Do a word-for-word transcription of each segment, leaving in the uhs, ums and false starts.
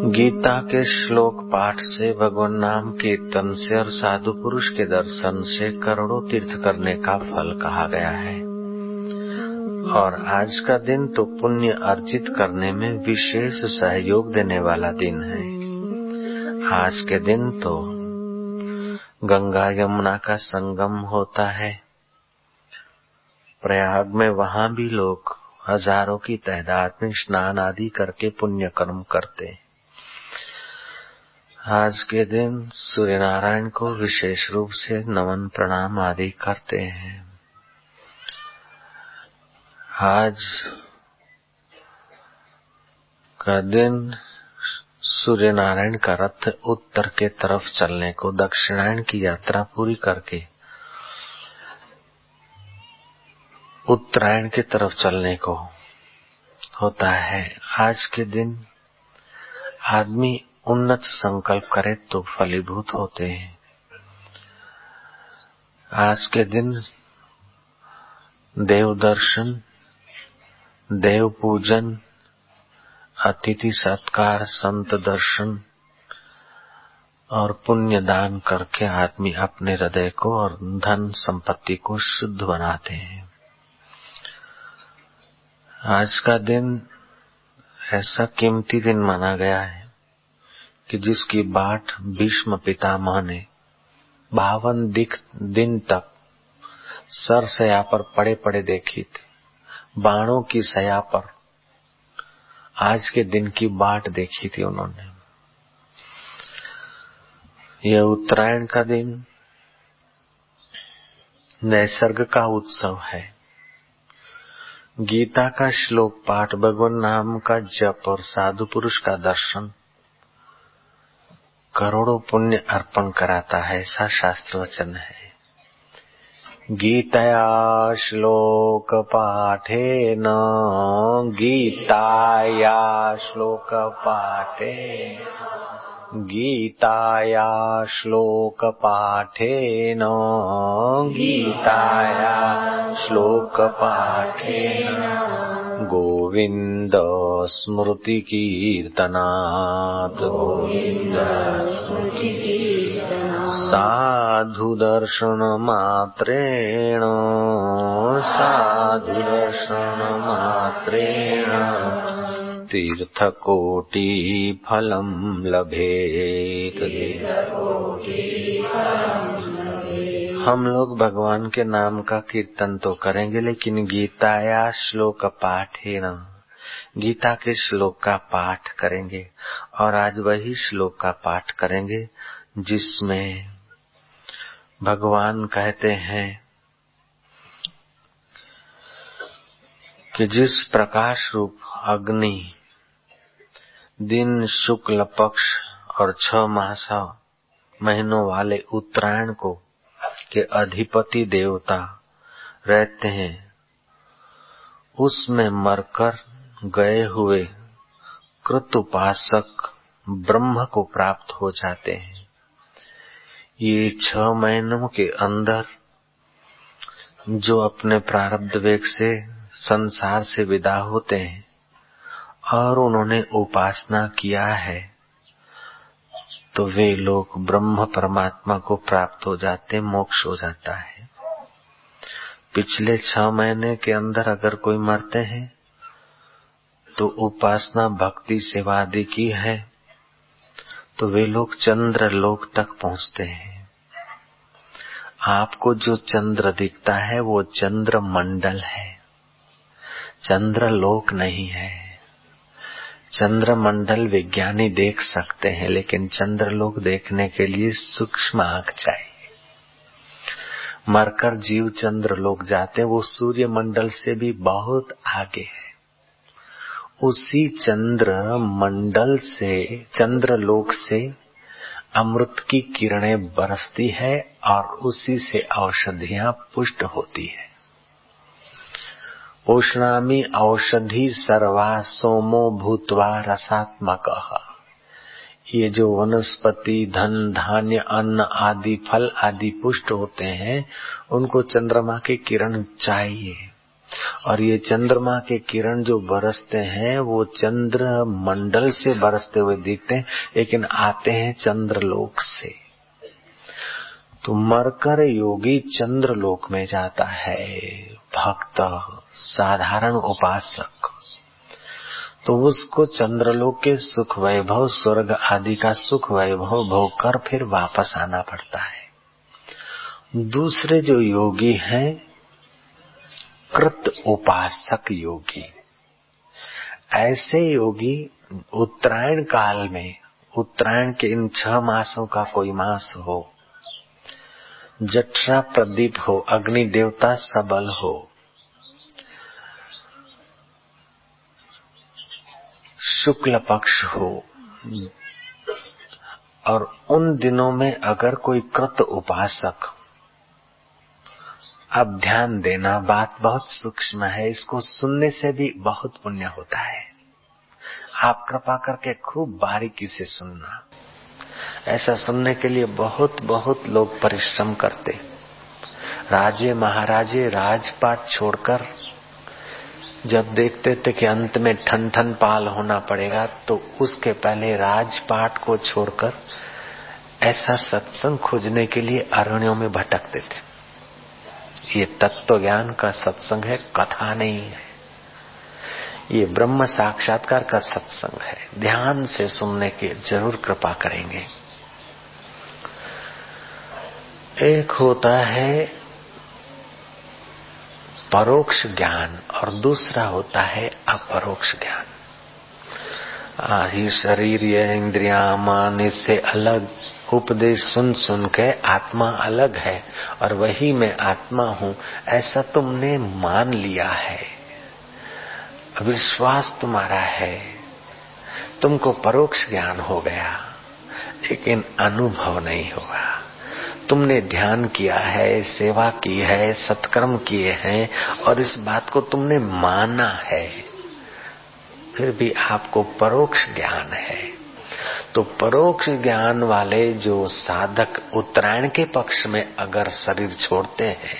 गीता के श्लोक पाठ से, भगवान नाम कीर्तन से और साधु पुरुष के दर्शन से करोड़ों तीर्थ करने का फल कहा गया है। और आज का दिन तो पुण्य अर्जित करने में विशेष सहयोग देने वाला दिन है। आज के दिन तो गंगा यमुना का संगम होता है। प्रयाग में वहां भी लोग हजारों की तादाद में स्नान आदि करके पुण्य कर्म करते हैं। आज के दिन सूर्य नारायण को विशेष रूप से नमन प्रणाम आदि करते हैं। आज का दिन सूर्य नारायण का रथ उत्तर के तरफ चलने को, दक्षिणायन की यात्रा पूरी करके उत्तरायण की तरफ चलने को होता है। आज के दिन आदमी उन्नत संकल्प करे तो फलीभूत होते हैं। आज के दिन देव दर्शन, देव पूजन, अतिथि सत्कार, संत दर्शन और पुण्य दान करके आदमी अपने हृदय को और धन संपत्ति को शुद्ध बनाते हैं। आज का दिन ऐसा कीमती दिन माना गया है कि जिसकी बाट भीष्म पितामह ने बावन दिन तक सर सया पर पड़े पड़े देखी थी। बाणों की सया पर आज के दिन की बाट देखी थी उन्होंने। यह उत्तरायण का दिन नैसर्ग का उत्सव है। गीता का श्लोक पाठ, भगवान नाम का जप और साधु पुरुष का दर्शन करोड़ों पुण्य अर्पण कराता है, ऐसा शास्त्र वचन है। गीतया श्लोक पाठेन, गीताया श्लोक पाठेन, गीताया श्लोक पाठेन, गीताया श्लोक पाठेन गोविंद स्मृति कीर्तनात्, गोविंद स्मृति कीर्तनात् साधु दर्शन मात्रेण, साधु दर्शन मात्रेण तीर्थ कोटि फलम लभेत। हम लोग भगवान के नाम का कीर्तन तो करेंगे, लेकिन गीताया श्लोक पाठेन, गीता के श्लोक का पाठ करेंगे। और आज वही श्लोक का पाठ करेंगे जिसमें भगवान कहते हैं कि जिस प्रकाश रूप अग्नि दिन शुक्ल पक्ष और छह मास महीनों वाले उत्तरायण को के अधिपति देवता रहते हैं, उसमें मरकर गए हुए कृत उपासक ब्रह्म को प्राप्त हो जाते हैं। ये छह महीनों के अंदर जो अपने प्रारब्ध वेग से संसार से विदा होते हैं और उन्होंने उपासना किया है, तो वे लोग ब्रह्म परमात्मा को प्राप्त हो जाते, मोक्ष हो जाता है। पिछले छह महीने के अंदर अगर कोई मरते हैं तो उपासना भक्ति सेवा आदि की है तो वे लोग चंद्र लोक तक पहुंचते हैं। आपको जो चंद्र दिखता है वो चंद्र मंडल है, चंद्र लोक नहीं है। चंद्र मंडल विज्ञानी देख सकते हैं, लेकिन चंद्र लोक देखने के लिए सूक्ष्म आंख चाहिए। मरकर जीव चंद्र लोक जाते हैं, वो सूर्य मंडल से भी बहुत आगे है। उसी चंद्र मंडल से, चंद्र लोक से अमृत की किरणें बरसती है और उसी से औषधियां पुष्ट होती है। उष्णामि औषधि सर्वा सोमो भूत्वा रसात्मकः। ये जो वनस्पति, धन धान्य, अन्न आदि फल आदि पुष्ट होते हैं, उनको चंद्रमा की किरण चाहिए। और ये चंद्रमा के किरण जो बरसते हैं वो चंद्र मंडल से बरसते हुए दिखते हैं, लेकिन आते हैं चंद्रलोक से। तो मरकर योगी चंद्रलोक में जाता है, भक्त साधारण उपासक, तो उसको चंद्रलोक के सुख वैभव, स्वर्ग आदि का सुख वैभव भोग कर फिर वापस आना पड़ता है। दूसरे जो योगी हैं कृत उपासक योगी, ऐसे योगी उत्तरायण काल में, उत्तरायण के इन छह मासों का कोई मास हो, जठरा प्रदीप हो, अग्नि देवता सबल हो, शुक्ल पक्ष हो, और उन दिनों में अगर कोई कृत उपासक, अब ध्यान देना, बात बहुत सूक्ष्म है, इसको सुनने से भी बहुत पुण्य होता है। आप कृपा करके खूब बारीकी से सुनना। ऐसा सुनने के लिए बहुत बहुत लोग परिश्रम करते, राजे महाराजे राजपाट छोड़कर जब देखते थे कि अंत में ठन ठन पाल होना पड़ेगा, तो उसके पहले राजपाट को छोड़कर ऐसा सत्संग खोजने के लिए अरण्यों में भटकते थे। ये तत्व ज्ञान का सत्संग है, कथा नहीं है। ये ब्रह्म साक्षात्कार का सत्संग है। ध्यान से सुनने की जरूर कृपा करेंगे। एक होता है परोक्ष ज्ञान और दूसरा होता है अपरोक्ष ज्ञान। ये शरीर, ये इंद्रियां, मन, इससे अलग उपदेश सुन सुन के आत्मा अलग है और वही मैं आत्मा हूँ, ऐसा तुमने मान लिया है, विश्वास तुम्हारा है, तुमको परोक्ष ज्ञान हो गया, लेकिन अनुभव नहीं हुआ। तुमने ध्यान किया है, सेवा की है, सत्कर्म किए हैं और इस बात को तुमने माना है, फिर भी आपको परोक्ष ज्ञान है। तो परोक्ष ज्ञान वाले जो साधक उत्तरायण के पक्ष में अगर शरीर छोड़ते हैं,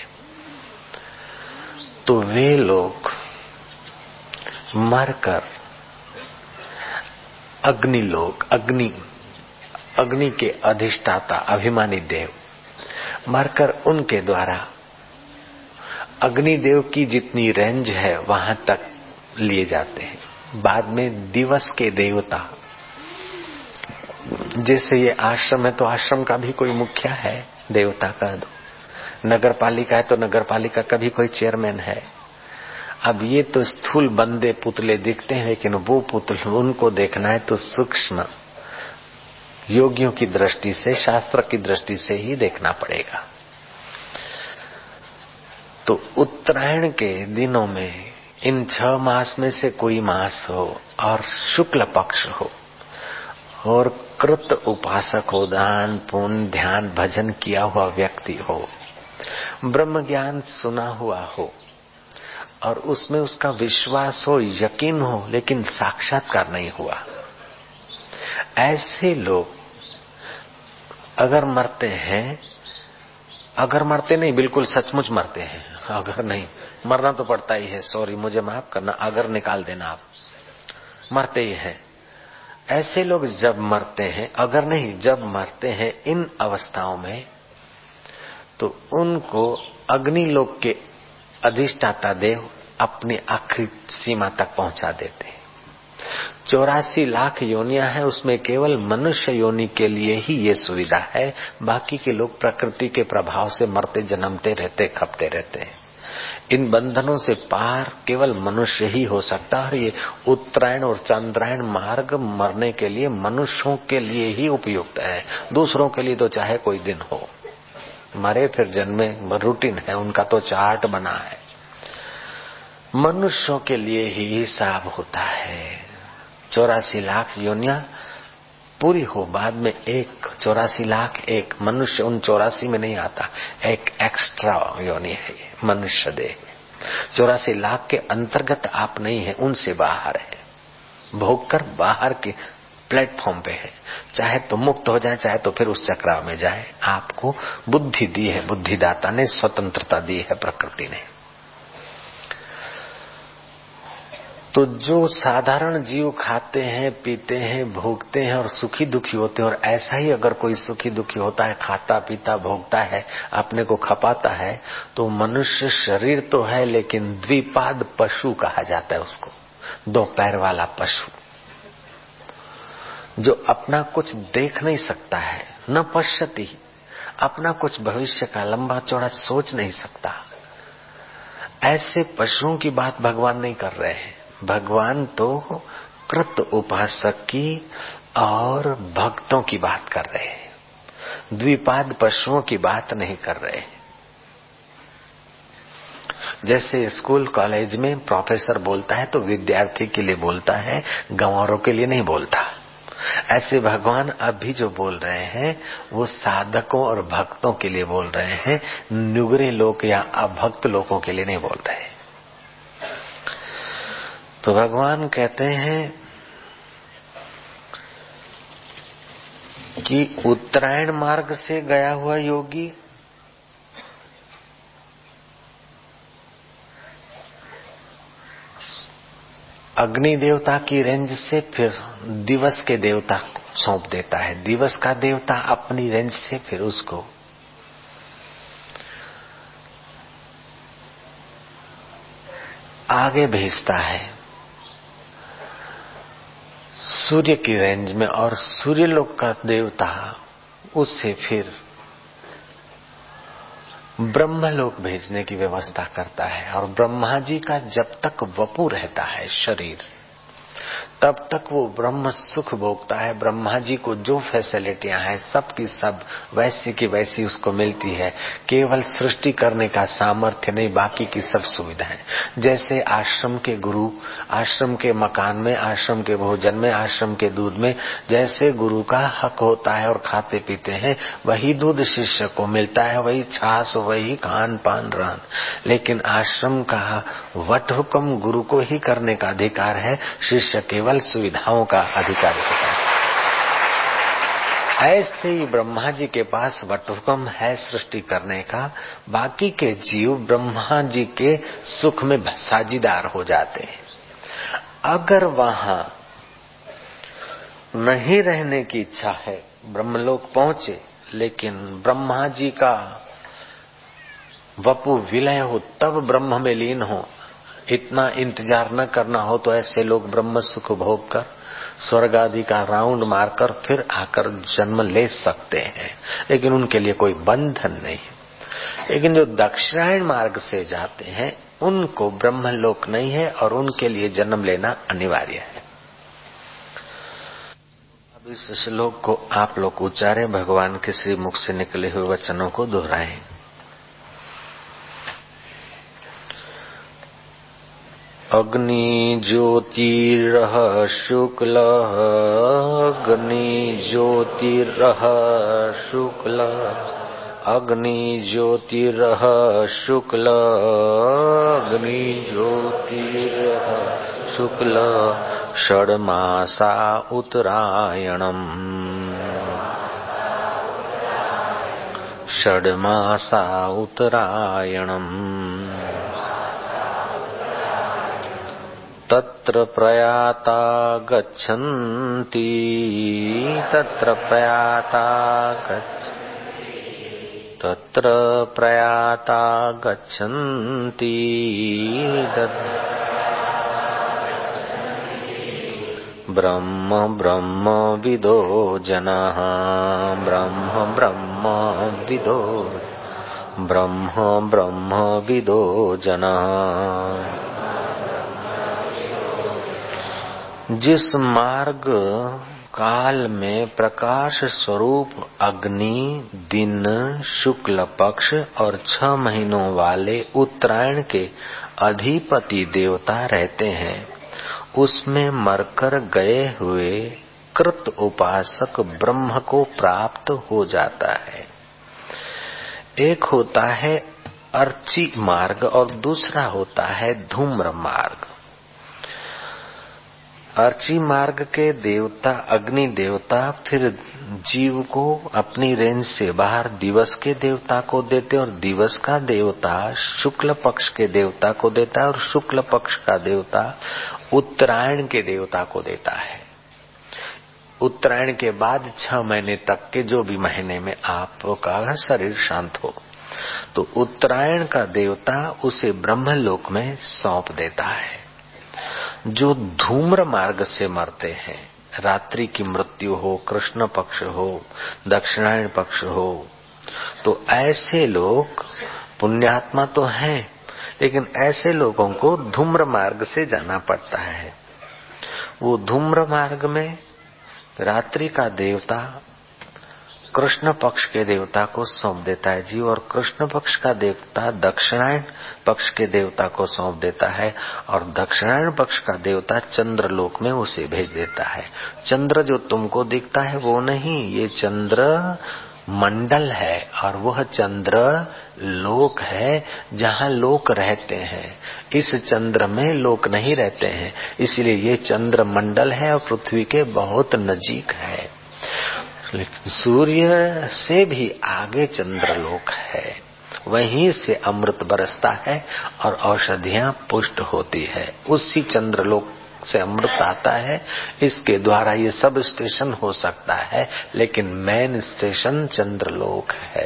तो वे लोग मरकर अग्नि लोक, अग्नि अग्नि के अधिष्ठाता अभिमानी देव मरकर उनके द्वारा अग्निदेव की जितनी रेंज है वहां तक लिए जाते हैं। बाद में दिवस के देवता, जैसे ये आश्रम है तो आश्रम का भी कोई मुखिया है, देवता का दो, नगर पालिका है तो नगर पालिका का भी कोई चेयरमैन है। अब ये तो स्थूल बंदे पुतले दिखते हैं, लेकिन वो पुतले उनको देखना है तो सूक्ष्म योगियों की दृष्टि से, शास्त्र की दृष्टि से ही देखना पड़ेगा। तो उत्तरायण के दिनों में इन छह मास में से कोई मास हो और शुक्ल पक्ष हो और कृत उपासक हो, दान पुण्य ध्यान भजन किया हुआ व्यक्ति हो, ब्रह्म ज्ञान सुना हुआ हो और उसमें उसका विश्वास हो, यकीन हो, लेकिन साक्षात्कार नहीं हुआ, ऐसे लोग अगर मरते हैं, अगर मरते नहीं, बिल्कुल सचमुच मरते हैं, अगर नहीं, मरना तो पड़ता ही है, सॉरी मुझे माफ करना, अगर निकाल देना, आप मरते ही हैं। ऐसे लोग जब मरते हैं, अगर नहीं जब मरते हैं इन अवस्थाओं में, तो उनको अग्निलोक के अधिष्ठाता देव अपनी आखिरी सीमा तक पहुंचा देते हैं। चौरासी लाख योनियां हैं, उसमें केवल मनुष्य योनि के लिए ही ये सुविधा है, बाकी के लोग प्रकृति के प्रभाव से मरते जन्मते रहते, खपते रहते हैं। इन बंधनों से पार केवल मनुष्य ही हो सकता है और ये उत्तरायण और चंद्रायण मार्ग मरने के लिए मनुष्यों के लिए ही उपयुक्त है। दूसरों के लिए तो चाहे कोई दिन हो, मरे फिर जन्मे, रूटीन है उनका, तो चार्ट बना है। मनुष्यों के लिए ही हिसाब होता है। चौरासी लाख योनियां पूरी हो, बाद में एक चौरासी लाख एक मनुष्य उन चौरासी में नहीं आता, एक एक्स्ट्रा योनि है ये मनुष्य देह। चौरासी लाख के अंतर्गत आप नहीं है, उनसे बाहर है, भोग कर बाहर के प्लेटफॉर्म पे है। चाहे तो मुक्त हो जाए, चाहे तो फिर उस चक्राव में जाए। आपको बुद्धि दी है, बुद्धिदाता ने स्वतंत्रता दी है प्रकृति ने। तो जो साधारण जीव खाते हैं, पीते हैं, भोगते हैं और सुखी दुखी होते हैं, और ऐसा ही अगर कोई सुखी दुखी होता है, खाता पीता भोगता है, अपने को खपाता है, तो मनुष्य शरीर तो है लेकिन द्विपाद पशु कहा जाता है उसको, दो पैर वाला पशु, जो अपना कुछ देख नहीं सकता है, न पश्यति, अपना कुछ भविष्य का लंबा चौड़ा सोच नहीं सकता। ऐसे पशुओं की बात भगवान नहीं कर रहे हैं। भगवान तो कृत उपासक की और भक्तों की बात कर रहे हैं, द्विपाद पशुओं की बात नहीं कर रहे हैं। जैसे स्कूल कॉलेज में प्रोफेसर बोलता है तो विद्यार्थी के लिए बोलता है, गंवारों के लिए नहीं बोलता। ऐसे भगवान अभी जो बोल रहे हैं वो साधकों और भक्तों के लिए बोल रहे हैं, नुगरे लोग या अभक्त लोगों के लिए नहीं बोल रहे। तो भगवान कहते हैं कि उत्तरायण मार्ग से गया हुआ योगी अग्नि देवता की रेंज से फिर दिवस के देवता को सौंप देता है। दिवस का देवता अपनी रेंज से फिर उसको आगे भेजता है सूर्य की रेंज में, और सूर्यलोक का देवता उससे फिर ब्रह्मलोक भेजने की व्यवस्था करता है। और ब्रह्मा जी का जब तक वपु रहता है शरीर, तब तक वो ब्रह्म सुख भोगता है। ब्रह्मा जी को जो फैसिलिटियां हैं सब की सब वैसी की वैसी उसको मिलती है, केवल सृष्टि करने का सामर्थ्य नहीं, बाकी की सब सुविधाएं। जैसे आश्रम के गुरु आश्रम के मकान में, आश्रम के भोजन में, आश्रम के दूध में जैसे गुरु का हक होता है और खाते पीते हैं, वही दूध शिष्य को मिलता है, वही छाछ, वही खान पान रहन। लेकिन आश्रम का वट हुक्म गुरु को ही करने का अधिकार है, शिष्य केवल सुविधाओं का अधिकारी होता है। ऐसे ही ब्रह्मा जी के पास वटहुकम है सृष्टि करने का, बाकी के जीव ब्रह्मा जी के सुख में साझीदार हो जाते हैं। अगर वहां नहीं रहने की इच्छा है, ब्रह्मलोक पहुंचे लेकिन ब्रह्मा जी का वपु विलय हो तब ब्रह्म में लीन हो, इतना इंतजार न करना हो, तो ऐसे लोग ब्रह्म सुख भोग कर स्वर्ग आदि का राउंड मारकर फिर आकर जन्म ले सकते हैं, लेकिन उनके लिए कोई बंधन नहीं। लेकिन जो दक्षिणायन मार्ग से जाते हैं उनको ब्रह्मलोक नहीं है और उनके लिए जन्म लेना अनिवार्य है। अब इस श्लोक को आप लोग उच्चारे, भगवान के श्री मुख से निकले हुए वचनों को दोहराएं। अग्नि ज्योतिरः शुक्ल, अग्नि ज्योतिरः शुक्ल, अग्नि ज्योतिरः शुक्ल, अग्नि ज्योतिरः शुक्ल, षड्मासा उत्तरायणम्, षड्मासा उत्तरायणम्, तत्र प्रयाता गच्छन्ति, तत्र प्रयाता गच्छन्ति, तत्र प्रयाता गच्छन्ति, ब्रह्म ब्रह्म विदो जनाः, ब्रह्म ब्रह्म विदो, ब्रह्म ब्रह्म विदो जनाः। जिस मार्ग काल में प्रकाश स्वरूप अग्नि दिन शुक्ल पक्ष और छह महीनों वाले उत्तरायण के अधिपति देवता रहते हैं, उसमें मरकर गए हुए कृत उपासक ब्रह्म को प्राप्त हो जाता है। एक होता है अर्ची मार्ग और दूसरा होता है धूम्र मार्ग। अर्ची मार्ग के देवता अग्नि देवता फिर जीव को अपनी रेंज से बाहर दिवस के देवता को देते, और दिवस का देवता शुक्ल पक्ष के देवता को देता है, और शुक्ल पक्ष का देवता उत्तरायण के देवता को देता है। उत्तरायण के बाद छह महीने तक के जो भी महीने में आपका शरीर शांत हो, तो उत्तरायण का देवता उसे ब्रह्मलोक में सौंप देता है। जो धूम्र मार्ग से मरते हैं, रात्रि की मृत्यु हो, कृष्ण पक्ष हो, दक्षिणायन पक्ष हो, तो ऐसे लोग पुण्यात्मा तो हैं, लेकिन ऐसे लोगों को धूम्र मार्ग से जाना पड़ता है। वो धूम्र मार्ग में रात्रि का देवता कृष्ण पक्ष के देवता को सौंप देता है जी, और कृष्ण पक्ष का देवता दक्षिणायन पक्ष के देवता को सौंप देता है, और दक्षिणायन पक्ष का देवता चंद्र लोक में उसे भेज देता है। चंद्र जो तुमको दिखता है वो नहीं, ये चंद्र मंडल है, और वह चंद्र लोक है जहाँ लोक रहते हैं। इस चंद्र में लोक नहीं रहते हैं, इसलिए ये चंद्र मंडल है और पृथ्वी के बहुत नजीक है। लेकिन सूर्य से भी आगे चंद्रलोक है, वहीं से अमृत बरसता है और औषधियां पुष्ट होती है। उसी चंद्रलोक से अमृत आता है, इसके द्वारा ये सब स्टेशन हो सकता है, लेकिन मेन स्टेशन चंद्रलोक है।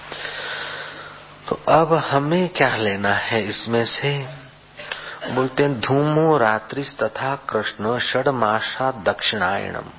तो अब हमें क्या लेना है इसमें से? बोलते हैं धूमो रात्रिस तथा कृष्ण षड्मासा दक्षिणायनम।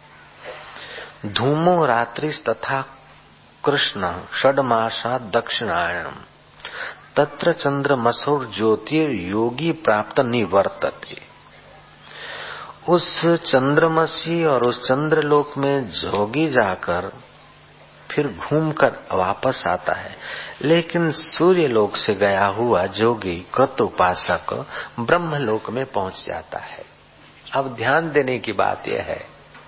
धूमो रात्रिस तथा कृष्ण षड्मासा दक्षिणायनम तत्र चंद्रमसुर ज्योतिर योगी प्राप्त निवर्तते। उस चंद्रमसी और उस चंद्रलोक में जोगी जाकर फिर घूमकर वापस आता है, लेकिन सूर्यलोक से गया हुआ जोगी कृत उपासक ब्रह्मलोक में पहुंच जाता है। अब ध्यान देने की बात यह है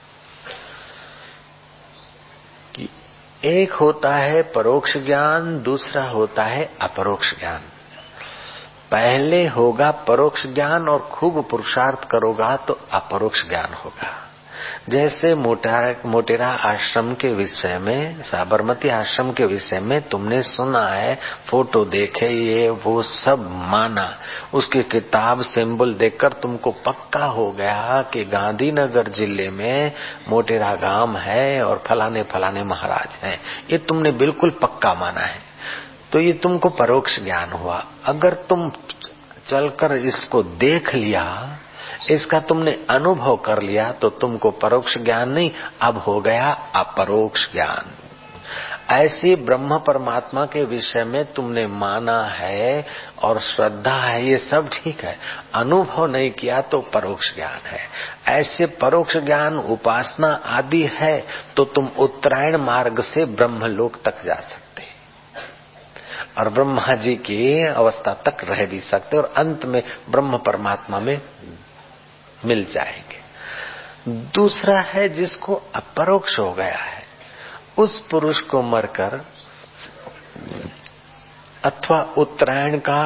कि एक होता है परोक्ष ज्ञान, दूसरा होता है अपरोक्ष ज्ञान। पहले होगा परोक्ष ज्ञान और खूब पुरुषार्थ करोगा तो अपरोक्ष ज्ञान होगा। जैसे मोटेरा मोटेरा आश्रम के विषय में, साबरमती आश्रम के विषय में तुमने सुना है, फोटो देखे, ये वो सब माना, उसकी किताब सिंबल देखकर तुमको पक्का हो गया कि गांधीनगर जिले में मोटेरा गांव है और फलाने फलाने महाराज हैं। ये तुमने बिल्कुल पक्का माना है, तो ये तुमको परोक्ष ज्ञान हुआ। अगर तुम चलकर इसको देख लिया, इसका तुमने अनुभव कर लिया, तो तुमको परोक्ष ज्ञान नहीं, अब हो गया अपरोक्ष ज्ञान। ऐसी ब्रह्म परमात्मा के विषय में तुमने माना है और श्रद्धा है, ये सब ठीक है, अनुभव नहीं किया तो परोक्ष ज्ञान है। ऐसे परोक्ष ज्ञान उपासना आदि है तो तुम उत्तरायण मार्ग से ब्रह्मलोक तक जा सकते और ब्रह्मा जी की अवस्था तक रह भी सकते और अंत में ब्रह्म परमात्मा में मिल जाएंगे। दूसरा है जिसको अपरोक्ष हो गया है, उस पुरुष को मरकर अथवा उत्तरायण का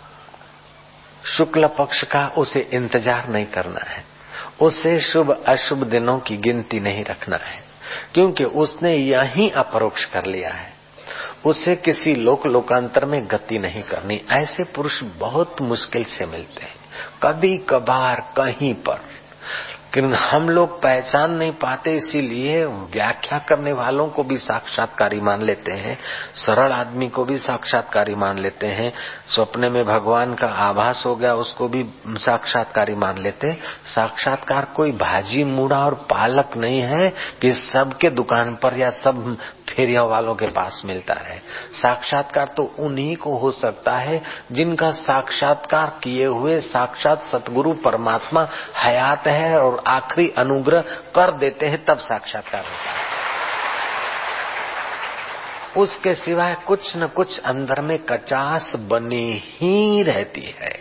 शुक्ल पक्ष का उसे इंतजार नहीं करना है, उसे शुभ अशुभ दिनों की गिनती नहीं रखना है, क्योंकि उसने यही अपरोक्ष कर लिया है। उसे किसी लोक लोकांतर में गति नहीं करनी। ऐसे पुरुष बहुत मुश्किल से मिलते हैं, कभी कभार कहीं पर, लेकिन हम लोग पहचान नहीं पाते, इसीलिए व्याख्या करने वालों को भी साक्षात्कारी मान लेते हैं, सरल आदमी को भी साक्षात्कारी मान लेते हैं, सपने में भगवान का आभास हो गया उसको भी साक्षात्कारी मान लेते हैं। साक्षात्कार कोई भाजी मूड़ा और पालक नहीं है कि सबके दुकान पर या सब फेरिया वालों के पास मिलता है। साक्षात्कार तो उन्हीं को हो सकता है जिनका साक्षात्कार किए हुए साक्षात सतगुरु परमात्मा हयात है और आखिरी अनुग्रह कर देते हैं, तब साक्षात्कार होता है। उसके सिवाय कुछ न कुछ अंदर में कचास बनी ही रहती है।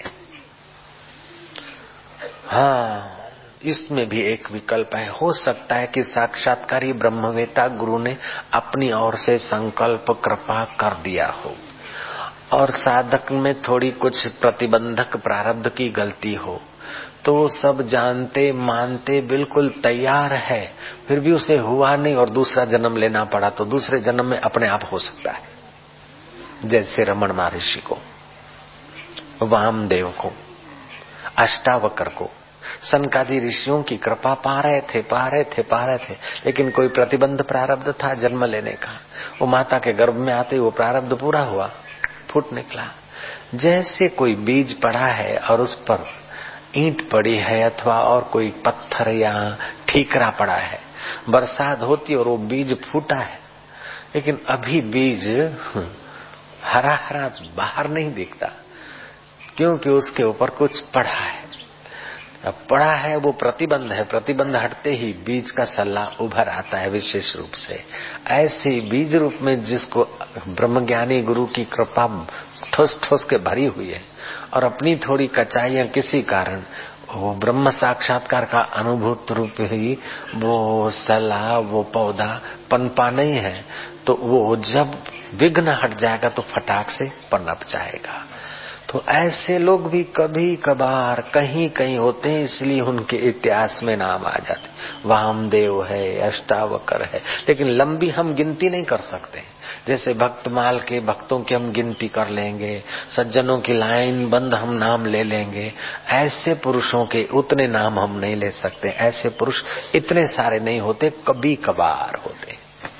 हाँ, इसमें भी एक विकल्प है। हो सकता है कि साक्षात्कारी ब्रह्मवेता गुरु ने अपनी ओर से संकल्प कृपा कर दिया हो और साधक में थोड़ी कुछ प्रतिबंधक प्रारब्ध की गलती हो, तो सब जानते मानते बिल्कुल तैयार है, फिर भी उसे हुआ नहीं और दूसरा जन्म लेना पड़ा, तो दूसरे जन्म में अपने आप हो सकता है। जैसे रमण महर्षि को, वामदेव को, अष्टावक्र को, सनकादि ऋषियों की कृपा पा रहे थे पा रहे थे पा रहे थे लेकिन कोई प्रतिबंध प्रारब्ध था जन्म लेने का। वो माता के गर्भ में आते वो प्रारब्ध पूरा हुआ, फूट निकला। जैसे कोई बीज पड़ा है और उस पर ईंट पड़ी है अथवा और कोई पत्थर या ठीकरा पड़ा है, बरसात होती और वो बीज फूटा है, लेकिन अभी बीज हरा हरा बाहर नहीं दिखता, क्योंकि उसके ऊपर कुछ पड़ा है। अब पड़ा है वो प्रतिबंध है, प्रतिबंध हटते ही बीज का सल्ला उभर आता है विशेष रूप से। ऐसे बीज रूप में जिसको ब्रह्मज्ञानी गुरु की कृपा ठोस ठोस के भरी हुई है और अपनी थोड़ी कचाइयां किसी कारण वो ब्रह्म साक्षात्कार का अनुभूत रूप ही वो सला वो पौधा पनपा नहीं है, तो वो जब विघ्न हट जाएगा तो फटाक से पनप जाएगा। तो ऐसे लोग भी कभी कभार कहीं कहीं होते हैं, इसलिए उनके इतिहास में नाम आ जाते। वामदेव है, अष्टावकर है, लेकिन लंबी हम गिनती नहीं कर सकते। जैसे भक्तमाल के भक्तों की हम गिनती कर लेंगे, सज्जनों की लाइन बंद हम नाम ले लेंगे, ऐसे पुरुषों के उतने नाम हम नहीं ले सकते। ऐसे पुरुष इतने सारे नहीं होते, कभी कभार होते।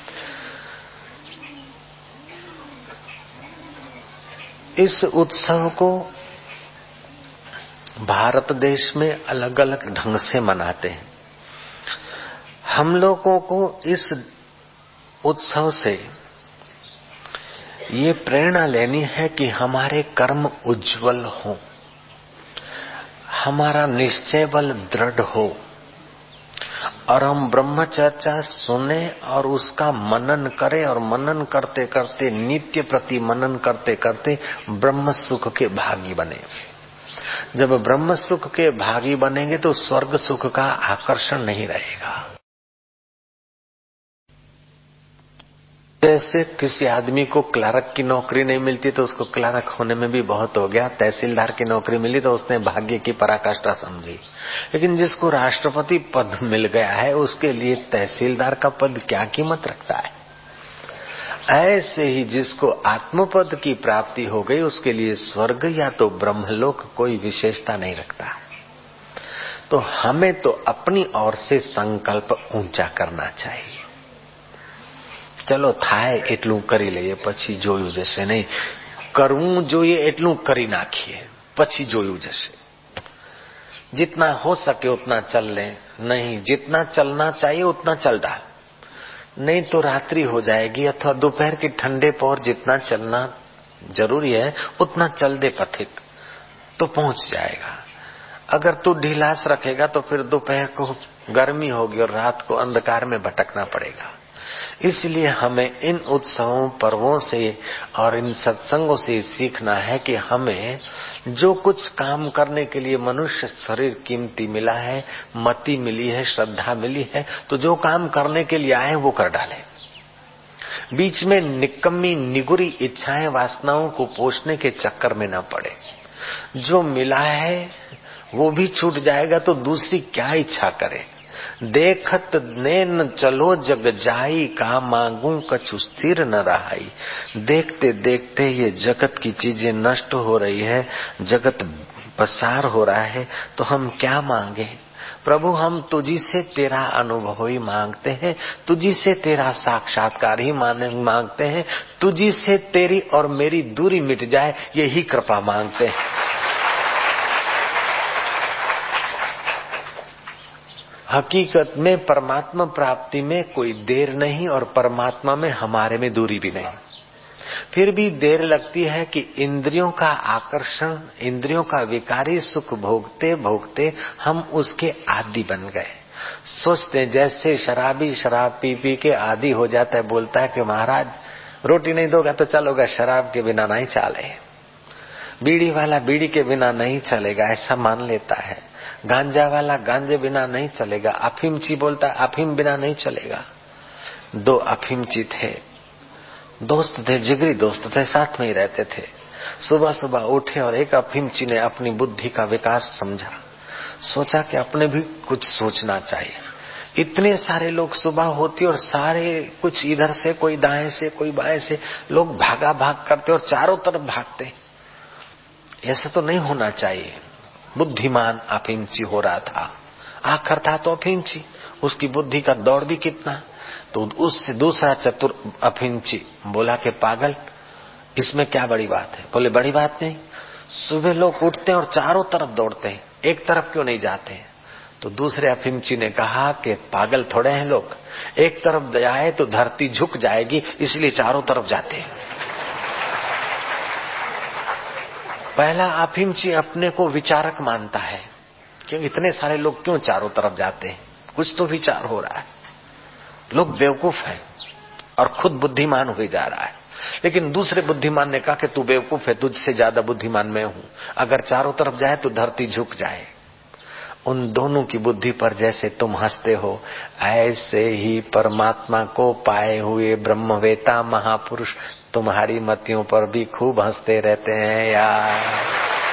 इस उत्सव को भारत देश में अलग अलग ढंग से मनाते हैं। हम लोगों को इस उत्सव से ये प्रेरणा लेनी है कि हमारे कर्म उज्जवल हो, हमारा निश्चय बल दृढ़ हो और हम ब्रह्म चर्चा सुने और उसका मनन करें और मनन करते करते नित्य प्रति मनन करते करते ब्रह्म सुख के भागी बने। जब ब्रह्म सुख के भागी बनेंगे तो स्वर्ग सुख का आकर्षण नहीं रहेगा। जैसे किसी आदमी को क्लर्क की नौकरी नहीं मिलती तो उसको क्लर्क होने में भी बहुत हो गया, तहसीलदार की नौकरी मिली तो उसने भाग्य की पराकाष्ठा समझी, लेकिन जिसको राष्ट्रपति पद मिल गया है उसके लिए तहसीलदार का पद क्या कीमत रखता है। ऐसे ही जिसको आत्मपद की प्राप्ति हो गई उसके लिए स्वर्ग या तो ब्रह्मलोक कोई विशेषता नहीं रखता। तो हमें तो अपनी ओर से संकल्प ऊंचा करना चाहिए। चलो थाय એટલું કરી લઈએ પછી જોયું જશે, નહીં કરવું જોઈએ એટલું કરી નાખીએ પછી જોયું જશે। जितना हो सके उतना चल ले, नहीं जितना चलना चाहिए उतना चल डाल, नहीं तो रात्रि हो जाएगी अथवा दोपहर के ठंडे पहर जितना चलना जरूरी है उतना चल दे पथिक तो पहुंच जाएगा। अगर तू ढीलास रखेगा तो फिर दोपहर को गर्मी होगी और रात को अंधकार में भटकना पड़ेगा। इसलिए हमें इन उत्सवों पर्वों से और इन सत्संगों से सीखना है कि हमें जो कुछ काम करने के लिए मनुष्य शरीर कीमती मिला है, मति मिली है, श्रद्धा मिली है, तो जो काम करने के लिए आए वो कर डालें। बीच में निकम्मी निगुरी इच्छाएं वासनाओं को पोषने के चक्कर में न पड़े। जो मिला है वो भी छूट जाएगा तो दूसरी क्या इच्छा करे। देखत नैन चलो जग जाई, का मांगू कछु स्थिर न रहाई। देखते देखते ये जगत की चीजें नष्ट हो रही है, जगत पसार हो रहा है, तो हम क्या मांगे। प्रभु हम तुझी से तेरा अनुभव ही मांगते हैं, तुझी से तेरा साक्षात्कार ही मांगते हैं, तुझी से तेरी और मेरी दूरी मिट जाए यही कृपा मांगते हैं। हकीकत में परमात्मा प्राप्ति में कोई देर नहीं और परमात्मा में हमारे में दूरी भी नहीं। फिर भी देर लगती है कि इंद्रियों का आकर्षण, इंद्रियों का विकारी सुख भोगते भोगते हम उसके आदी बन गए। सोचते हैं जैसे शराबी शराब पी पी के आदी हो जाता है, बोलता है कि महाराज रोटी नहीं दोगा तो चलोगा, शराब के बिना नहीं चले। बीड़ी वाला बीड़ी के बिना नहीं चलेगा, ऐसा मान लेता है। गांजा वाला गांजे बिना नहीं चलेगा। अफीमची बोलता है अफीम बिना नहीं चलेगा। दो अफीमची थे, दोस्त थे, जिगरी दोस्त थे, साथ में ही रहते थे। सुबह सुबह उठे और एक अफीमची ने अपनी बुद्धि का विकास समझा, सोचा कि अपने भी कुछ सोचना चाहिए। इतने सारे लोग सुबह होती और सारे कुछ इधर से कोई दाएं से कोई बाएं से लोग भागा भाग करते और चारों तरफ भागते। ऐसा तो नहीं होना चाहिए। बुद्धिमान अफिमची हो रहा था, आखिर था तो अफिमची, उसकी बुद्धि का दौड़ भी कितना। तो उससे दूसरा चतुर अफिमची बोला कि पागल, इसमें क्या बड़ी बात है? बोले बड़ी बात नहीं, सुबह लोग उठते हैं और चारों तरफ दौड़ते हैं, एक तरफ क्यों नहीं जाते हैं? तो दूसरे अफिमची ने कहा कि पागल थोड़े हैं लोग, एक तरफ जाए तो धरती झुक जाएगी, इसलिए चारों तरफ जाते हैं। पहला अफिमची अपने को विचारक मानता है कि इतने सारे लोग क्यों चारों तरफ जाते हैं, कुछ तो विचार हो रहा है, लोग बेवकूफ है और खुद बुद्धिमान हुए जा रहा है। लेकिन दूसरे बुद्धिमान ने कहा कि तू बेवकूफ है, तुझसे ज्यादा बुद्धिमान मैं हूं, अगर चारों तरफ जाए तो धरती झुक जाए। उन दोनों की बुद्धि पर जैसे तुम हंसते हो, ऐसे ही परमात्मा को पाए हुए ब्रह्मवेता महापुरुष तुम्हारी मतियों पर भी खूब हंसते रहते हैं यार।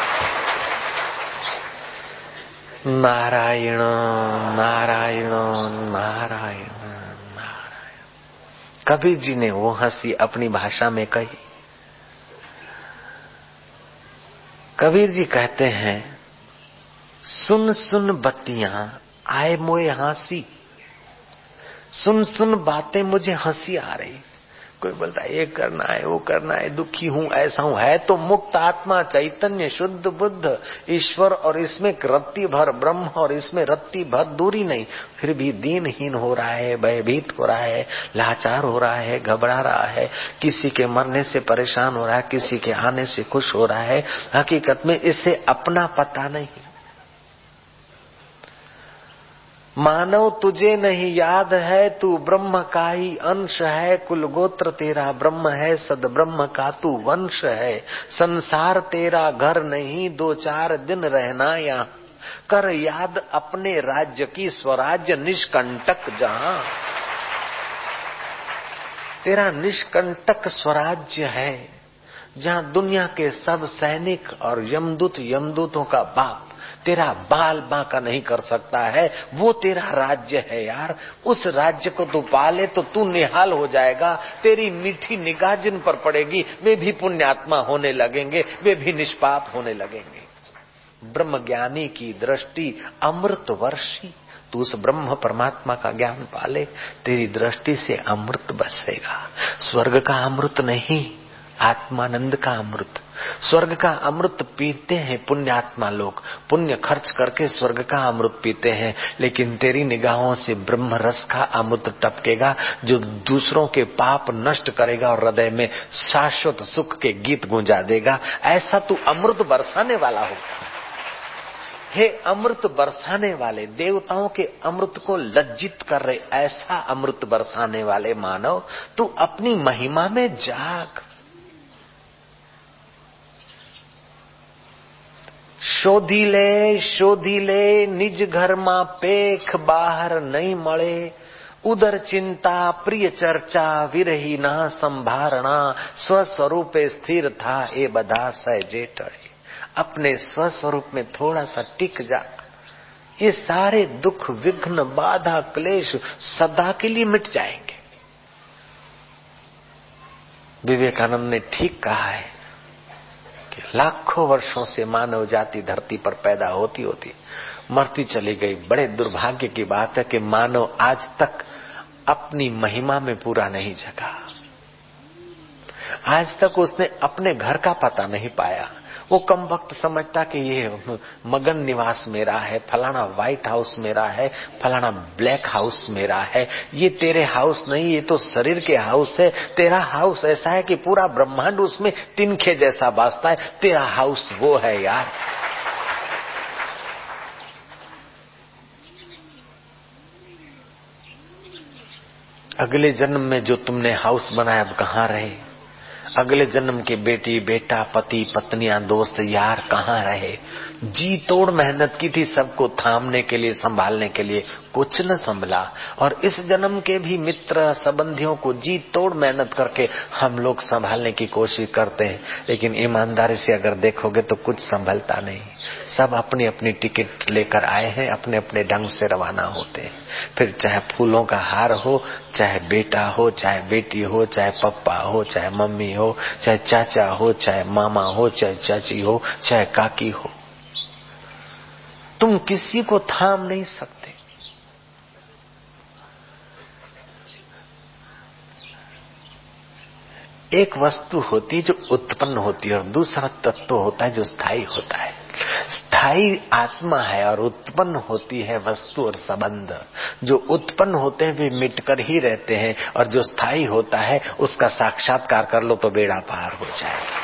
नारायण नारायण नारायण नारायण। कबीर जी ने वो हंसी अपनी भाषा में कही। कबीर जी कहते हैं, सुन सुन बत्तियां आए मोए हंसी, सुन सुन बातें मुझे हंसी आ रही। कोई बोलता है ये करना है वो करना है, दुखी हूं ऐसा हूं, है तो मुक्त आत्मा चैतन्य शुद्ध बुद्ध ईश्वर, और इसमें रत्ती भर ब्रह्म और इसमें रत्ती भर दूरी नहीं, फिर भी दीनहीन हो रहा है, भयभीत हो रहा है, लाचार हो रहा है, घबरा रहा है, किसी के मरने से परेशान हो रहा है, किसी के आने से खुश हो रहा है। हकीकत में इसे अपना पता नहीं। मानव तुझे नहीं याद है, तू ब्रह्म का ही अंश है, कुल गोत्र तेरा ब्रह्म है, सद ब्रह्म का तू वंश है। संसार तेरा घर नहीं, दो चार दिन रहना यहाँ, कर याद अपने राज्य की स्वराज्य निष्कंटक जहां। तेरा निष्कंटक स्वराज्य है, जहां दुनिया के सब सैनिक और यमदूत यमदूतों का बाप तेरा बाल बांका नहीं कर सकता है, वो तेरा राज्य है यार। उस राज्य को तू पाले तो तू निहाल हो जाएगा। तेरी मीठी निगाह जिन पर पड़ेगी वे भी पुण्यात्मा होने लगेंगे, वे भी निष्पाप होने लगेंगे। ब्रह्म ज्ञानी की दृष्टि अमृत वर्षी, तू उस ब्रह्म परमात्मा का ज्ञान पाले, तेरी दृष्टि से अमृत बसेगा। स्वर्ग का अमृत नहीं, आत्मानंद का अमृत। स्वर्ग का अमृत पीते हैं पुण्यात्मा लोग, पुण्य खर्च करके स्वर्ग का अमृत पीते हैं, लेकिन तेरी निगाहों से ब्रह्म रस का अमृत टपकेगा, जो दूसरों के पाप नष्ट करेगा और हृदय में शाश्वत सुख के गीत गूंजा देगा। ऐसा तू अमृत बरसाने वाला हो। हे अमृत बरसाने वाले, देवताओं के अमृत को लज्जित कर रहे ऐसा अमृत बरसाने वाले मानव, तू अपनी महिमा में जाग। शोधी ले शोधी ले निज घर मां पेख, बाहर नहीं मळे उदर चिंता प्रिय चर्चा, विरही ना संभारणा, स्वस्वरूपे स्थिर था ए बधा सहजे टळे। अपने स्वस्वरूप में थोड़ा सा टिक जा, ये सारे दुख विघ्न बाधा क्लेश सदा के लिए मिट जाएंगे। विवेकानंद ने ठीक कहा है कि लाखों वर्षों से मानव जाति धरती पर पैदा होती होती मरती चली गई। बड़े दुर्भाग्य की बात है कि मानव आज तक अपनी महिमा में पूरा नहीं जगा। आज तक उसने अपने घर का पता नहीं पाया। वो कम वक्त समझता कि ये मगन निवास मेरा है, फलाना व्हाइट हाउस मेरा है, फलाना ब्लैक हाउस मेरा है। ये तेरे हाउस नहीं, ये तो शरीर के हाउस है। तेरा हाउस ऐसा है कि पूरा ब्रह्मांड उसमें तिनके जैसा बासता है, तेरा हाउस वो है यार। अगले जन्म में जो तुमने हाउस बनाया अब कहाँ रहे? अगले जन्म के बेटी बेटा पति पत्नियां दोस्त यार कहाँ रहे? जी तोड़ मेहनत की थी सबको थामने के लिए, संभालने के लिए, कुछ न संभला। और इस जन्म के भी मित्र संबंधियों को जी तोड़ मेहनत करके हम लोग संभालने की कोशिश करते हैं, लेकिन ईमानदारी से अगर देखोगे तो कुछ संभलता नहीं। सब अपनी अपनी टिकट लेकर आए हैं, अपने अपने ढंग से रवाना होते हैं। फिर चाहे फूलों का हार हो, चाहे बेटा हो, चाहे बेटी हो, चाहे पप्पा हो, चाहे मम्मी हो, चाहे चाचा हो, चाहे मामा हो, चाहे चाची हो, चाहे काकी हो, तुम किसी को थाम नहीं सकते। एक वस्तु होती है जो उत्पन्न होती है और दूसरा तत्व होता है जो स्थायी होता है। स्थायी आत्मा है और उत्पन्न होती है वस्तु और संबंध। जो उत्पन्न होते हैं वे मिटकर ही रहते हैं और जो स्थायी होता है उसका साक्षात्कार कर लो तो बेड़ा पार हो जाएगा।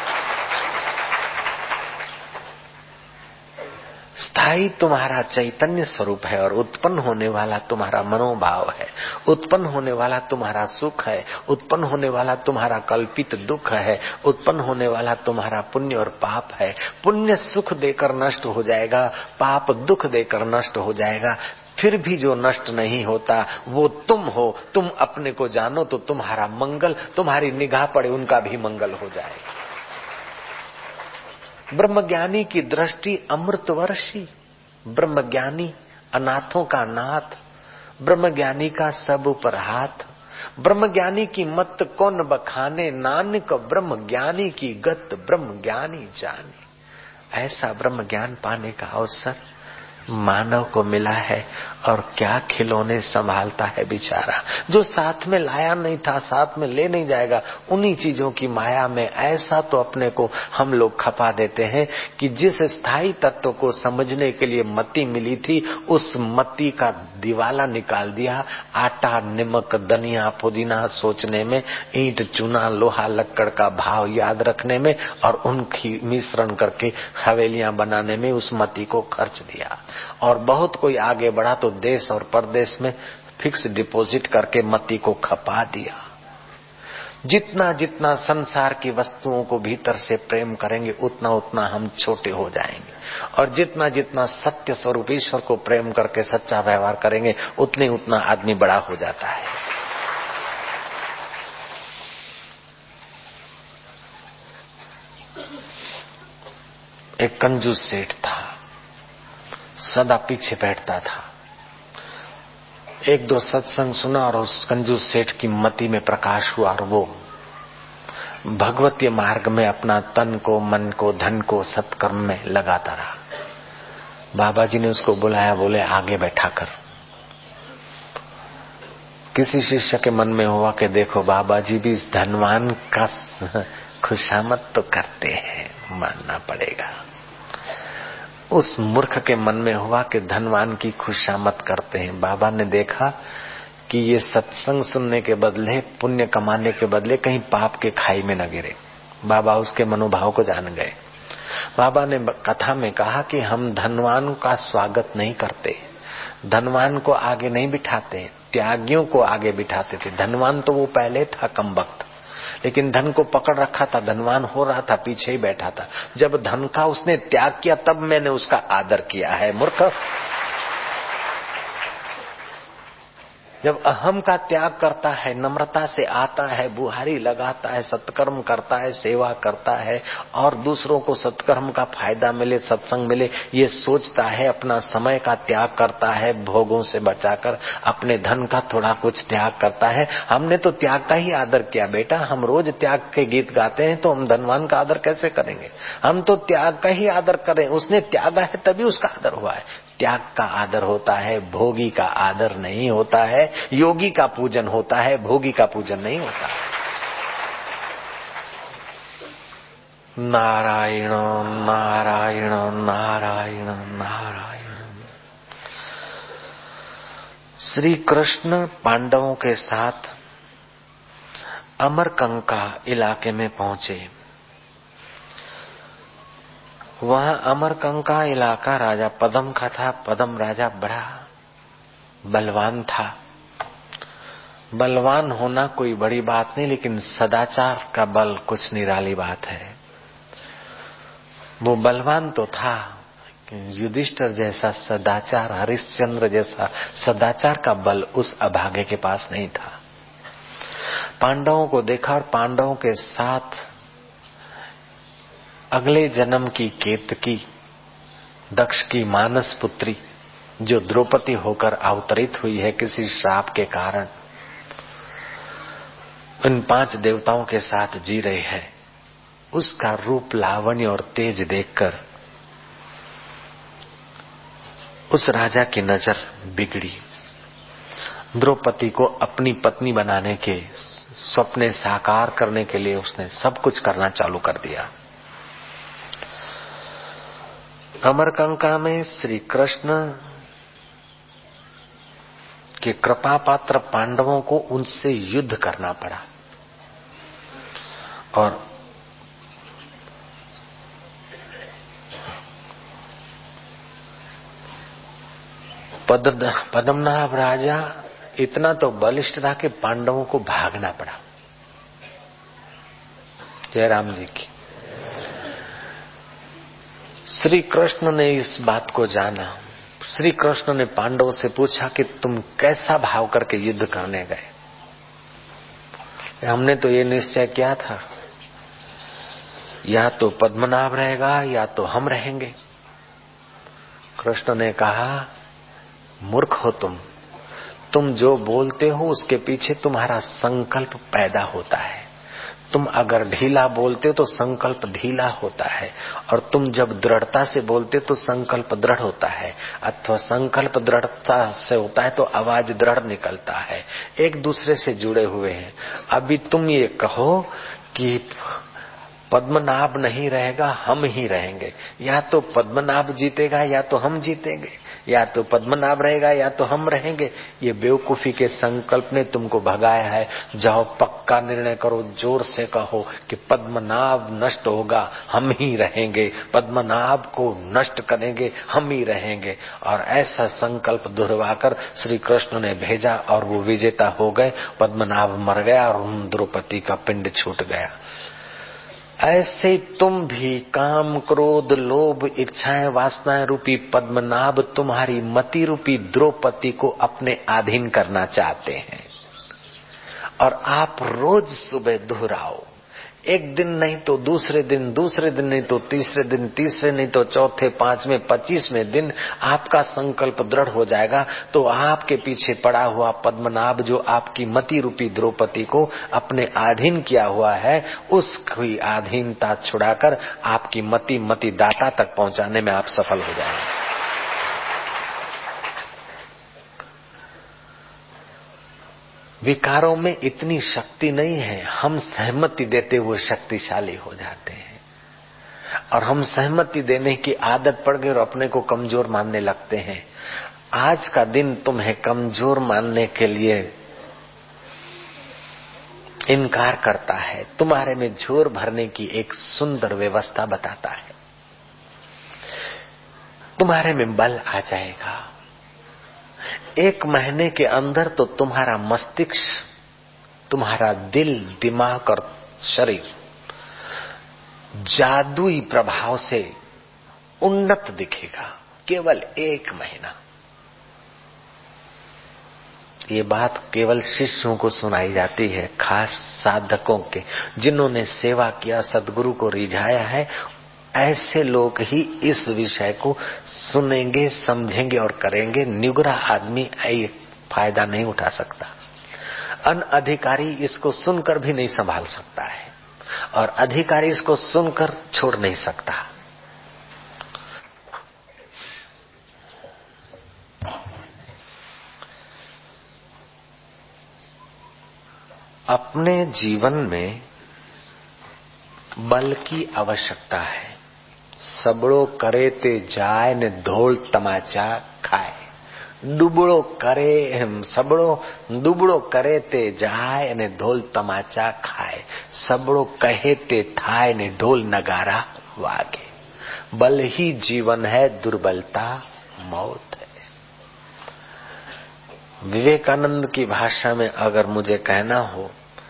स्थायी तुम्हारा चैतन्य स्वरूप है और उत्पन्न होने वाला तुम्हारा मनोभाव है। उत्पन्न होने वाला तुम्हारा सुख है। उत्पन्न होने वाला तुम्हारा कल्पित दुख है। उत्पन्न होने वाला तुम्हारा पुण्य और पाप है। पुण्य सुख देकर नष्ट हो जाएगा, पाप दुख देकर नष्ट हो जाएगा। फिर भी जो नष्ट नहीं होता वो तुम हो। तुम अपने को जानो तो तुम्हारा मंगल, तुम्हारी निगाह पड़े उनका भी मंगल हो जाएगा। ब्रह्मज्ञानी की दृष्टि अमृतवर्षी, ब्रह्मज्ञानी अनाथों का नाथ, ब्रह्मज्ञानी का सब ऊपर हाथ। ब्रह्मज्ञानी की मत कौन बखाने, नानक ब्रह्मज्ञानी की गत ब्रह्मज्ञानी जाने। ऐसा ब्रह्म ज्ञान पाने का अवसर मानव को मिला है और क्या खिलौने संभालता है बेचारा। जो साथ में लाया नहीं था, साथ में ले नहीं जाएगा, उन्हीं चीजों की माया में ऐसा तो अपने को हम लोग खपा देते हैं कि जिस स्थायी तत्व को समझने के लिए मति मिली थी उस मति का दिवाला निकाल दिया। आटा, नमक, धनिया, पुदीना सोचने में, ईंट, चूना, लोहा, लक्कड़ का भाव याद रखने में और उनकी मिश्रण करके हवेलियां बनाने में उस मति को खर्च दिया। और बहुत कोई आगे बढ़ा तो देश और परदेश में फिक्स डिपॉजिट करके मति को खपा दिया। जितना जितना संसार की वस्तुओं को भीतर से प्रेम करेंगे उतना उतना हम छोटे हो जाएंगे और जितना जितना सत्य स्वरूप ईश्वर को प्रेम करके सच्चा व्यवहार करेंगे उतने उतना आदमी बड़ा हो जाता है। एक कंजूस सेठ था, सदा पीछे बैठता था। एक दो सत्संग सुना और उस कंजूस सेठ की मति में प्रकाश हुआ और वो भगवतीय मार्ग में अपना तन को, मन को, धन को सत्कर्म में लगाता रहा। बाबा जी ने उसको बुलाया, बोले आगे बैठा कर। किसी शिष्य के मन में हुआ कि देखो बाबा जी भी इस धनवान का खुशामद तो करते हैं, मानना पड़ेगा। उस मूर्ख के मन में हुआ कि धनवान की खुशामद करते हैं। बाबा ने देखा कि ये सत्संग सुनने के बदले, पुण्य कमाने के बदले कहीं पाप के खाई में न गिरे। बाबा उसके मनोभाव को जान गए। बाबा ने कथा में कहा कि हम धनवान का स्वागत नहीं करते, धनवान को आगे नहीं बिठाते, त्यागियों को आगे बिठाते थे। धनवान तो वो पहले था कमबख्त, लेकिन धन को पकड़ रखा था, धनवान हो रहा था, पीछे ही बैठा था। जब धन का उसने त्याग किया तब मैंने उसका आदर किया है। मूर्ख, जब अहम का त्याग करता है, नम्रता से आता है, बुहारी लगाता है, सत्कर्म करता है, सेवा करता है और दूसरों को सत्कर्म का फायदा मिले, सत्संग मिले, ये सोचता है, अपना समय का त्याग करता है, भोगों से बचाकर अपने धन का थोड़ा कुछ त्याग करता है। हमने तो त्याग का ही आदर किया बेटा। हम रोज त्याग के गीत गाते हैं तो हम धनवान का आदर कैसे करेंगे? हम तो त्याग का ही आदर करें। उसने त्यागा है तभी उसका आदर हुआ है। त्याग का आदर होता है, भोगी का आदर नहीं होता है। योगी का पूजन होता है, भोगी का पूजन नहीं होता है। नारायण नारायण नारायण नारायण। श्री कृष्ण पांडवों के साथ अमरकंका इलाके में पहुंचे। वहां अमरकंका इलाका राजा पद्म का था। पद्म राजा बड़ा बलवान था। बलवान होना कोई बड़ी बात नहीं, लेकिन सदाचार का बल कुछ निराली बात है। वो बलवान तो था, युधिष्ठिर जैसा सदाचार, हरिश्चंद्र जैसा सदाचार का बल उस अभागे के पास नहीं था। पांडवों को देखा और पांडवों के साथ अगले जन्म की केतकी, दक्ष की मानस पुत्री, जो द्रौपदी होकर अवतरित हुई है किसी श्राप के कारण, इन पांच देवताओं के साथ जी रहे हैं, उसका रूप, लावण्य और तेज देखकर उस राजा की नजर बिगड़ी। द्रौपदी को अपनी पत्नी बनाने के सपने साकार करने के लिए उसने सब कुछ करना चालू कर दिया। अमरकंका में श्री कृष्ण के कृपा पात्र पांडवों को उनसे युद्ध करना पड़ा और पद्मनाभ राजा इतना तो बलिष्ठ था कि पांडवों को भागना पड़ा। जय राम जी की। श्री कृष्ण ने इस बात को जाना। श्री कृष्ण ने पांडवों से पूछा कि तुम कैसा भाव करके युद्ध करने गए? हमने तो ये निश्चय किया था, या तो पद्मनाभ रहेगा या तो हम रहेंगे। कृष्ण ने कहा, मूर्ख हो तुम तुम जो बोलते हो उसके पीछे तुम्हारा संकल्प पैदा होता है। तुम अगर ढीला बोलते हो तो संकल्प ढीला होता है, और तुम जब दृढ़ता से बोलते हो तो संकल्प दृढ़ होता है, अथवा संकल्प दृढ़ता से होता है तो आवाज दृढ़ निकलता है। एक दूसरे से जुड़े हुए हैं। अभी तुम ये कहो कि पद्मनाभ नहीं रहेगा, हम ही रहेंगे, या तो पद्मनाभ जीतेगा या तो हम जीतेंगे, या तो पद्मनाभ रहेगा या तो हम रहेंगे। ये बेवकूफी के संकल्प ने तुमको भगाया है। जाओ पक्का निर्णय करो, जोर से कहो कि पद्मनाभ नष्ट होगा, हम ही रहेंगे, पद्मनाभ को नष्ट करेंगे, हम ही रहेंगे। और ऐसा संकल्प दोहराकर श्री कृष्ण ने भेजा और वो विजेता हो गए। पद्मनाभ मर गया और द्रौपदी का पिंड छूट गया। ऐसे तुम भी काम, क्रोध, लोभ, इच्छाएं, वासनाएं रूपी पद्मनाभ तुम्हारी मति रूपी द्रौपदी को अपने अधीन करना चाहते हैं, और आप रोज सुबह दोहराओ। एक दिन नहीं तो दूसरे दिन, दूसरे दिन नहीं तो तीसरे दिन, तीसरे नहीं तो चौथे, पांचवें, पच्चीसवें दिन आपका संकल्प दृढ़ हो जाएगा तो आपके पीछे पड़ा हुआ पद्मनाभ जो आपकी मति रूपी द्रौपदी को अपने अधीन किया हुआ है, उसकी अधीनता छुड़ाकर आपकी मति मति दाता तक पहुंचाने में आप सफल हो जाएंगे। विकारों में इतनी शक्ति नहीं है, हम सहमति देते हुए शक्तिशाली हो जाते हैं, और हम सहमति देने की आदत पड़ गई और अपने को कमजोर मानने लगते हैं। आज का दिन तुम्हें कमजोर मानने के लिए इनकार करता है, तुम्हारे में जोर भरने की एक सुंदर व्यवस्था बताता है। तुम्हारे में बल आ जाएगा। एक महीने के अंदर तो तुम्हारा मस्तिष्क, तुम्हारा दिल, दिमाग और शरीर जादुई प्रभाव से उन्नत दिखेगा। केवल एक महीना। ये बात केवल शिष्यों को सुनाई जाती है, खास साधकों के, जिन्होंने सेवा किया, सद्गुरु को रिझाया है। ऐसे लोग ही इस विषय को सुनेंगे, समझेंगे और करेंगे। निगुरा आदमी ये फायदा नहीं उठा सकता। अनअधिकारी इसको सुनकर भी नहीं संभाल सकता है, और अधिकारी इसको सुनकर छोड़ नहीं सकता। अपने जीवन में बल की आवश्यकता है। सबड़ो करे ते जाय ने ढोल तमाचा खाए। दुबड़ो करे सबड़ो दुबड़ो करे ते जाय ने ढोल तमाचा खाए। सबड़ो कहे ते थाय ने ढोल नगारा वागे। बल ही जीवन है, दुर्बलता मौत है। विवेकानंद की भाषा में अगर मुझे कहना हो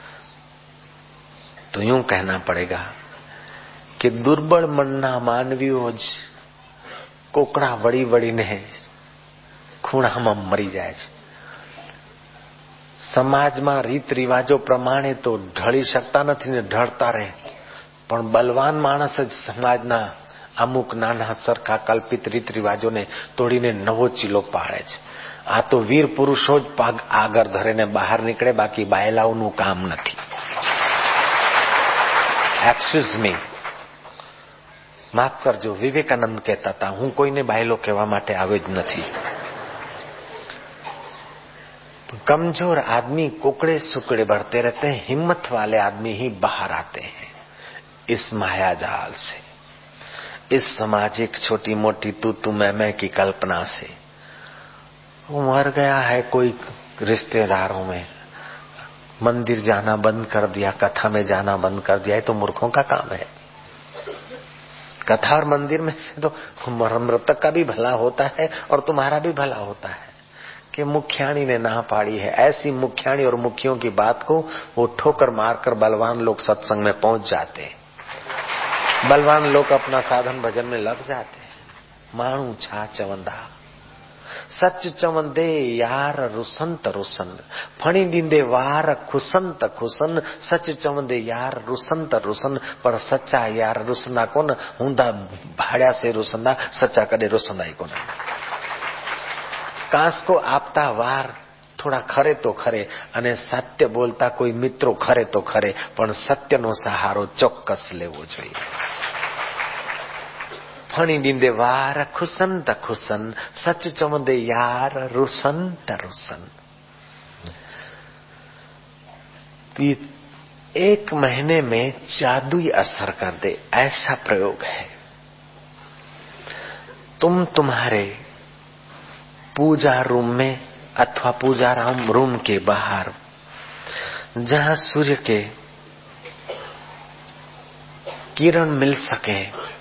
तो यूं कहना पड़ेगा कि दुर्बल मनना मानवीओ ज कोकड़ा वड़ी वड़ी ने ખૂણામાં મરી જાય છે। સમાજમાં રીત રિવાજો પ્રમાણે તો ઢળી શકતા નથી ને ઢળતા રહે, પણ બલવાન માણસ જ સમાજના અમુક નાના સરખા કલ્પિત રીત રિવાજોને તોડીને નવો ચીલો પાડે છે। આ તો વીર પુરુષો જ પગ આગળ ધરીને બહાર નીકળે, બાકી બાયલાઓનું કામ નથી। एक्सक्यूज मी, માફ કરજો, વિવેકાનંદ કહેતા હતા, હું કોઈને બાયલો કહેવા માટે આવ્યો જ નથી. कमजोर आदमी कुकड़े सुकड़े बढ़ते रहते हैं, हिम्मत वाले आदमी ही बाहर आते हैं इस माया जाल से, इस सामाजिक छोटी मोटी तू तू मैं मैं की कल्पना से. वो मर गया है कोई रिश्तेदारों में, मंदिर जाना बंद कर दिया, कथा में जाना बंद कर दिया, ये तो मूर्खों का काम है. कथा और मंदिर में से तो मृतक का भी भला होता है और तुम्हारा भी भला होता है कि मुखियाणी ने ना पाड़ी है. ऐसी मुखियाणी और मुखियों की बात को वो ठोकर मारकर बलवान लोग सत्संग में पहुंच जाते हैं, बलवान लोग अपना साधन भजन में लग जाते हैं. मानू छा चवंदा सच चवंदे यार रुसंत रुसन, फणी दींदे वार खुसंत खुसन, सच चवंदे यार रुसंत रुसन, पर सच्चा यार रुसंदा कोन हुंदा, भाड़िया से रुसंदा, सच्चा कदे रुसंदा ही कोन. कांस को आपता वार થોડા ખરે તો ખરે અને સત્ય બોલતા કોઈ મિત્રો ખરે તો ખરે, પણ સત્યનો સહારો ચોક્કસ લેવો જોઈએ. ફણી દીંદે વાર ખુસંત ખુસન, સચ ચમદે યાર रुसंत रुसन. एक महीने में जादुई असर कर दे ऐसा प्रयोग है. तुम तुम्हारे पूजा रूम में अथवा पूजा रूम के बाहर जहाँ सूर्य के किरण मिल सके,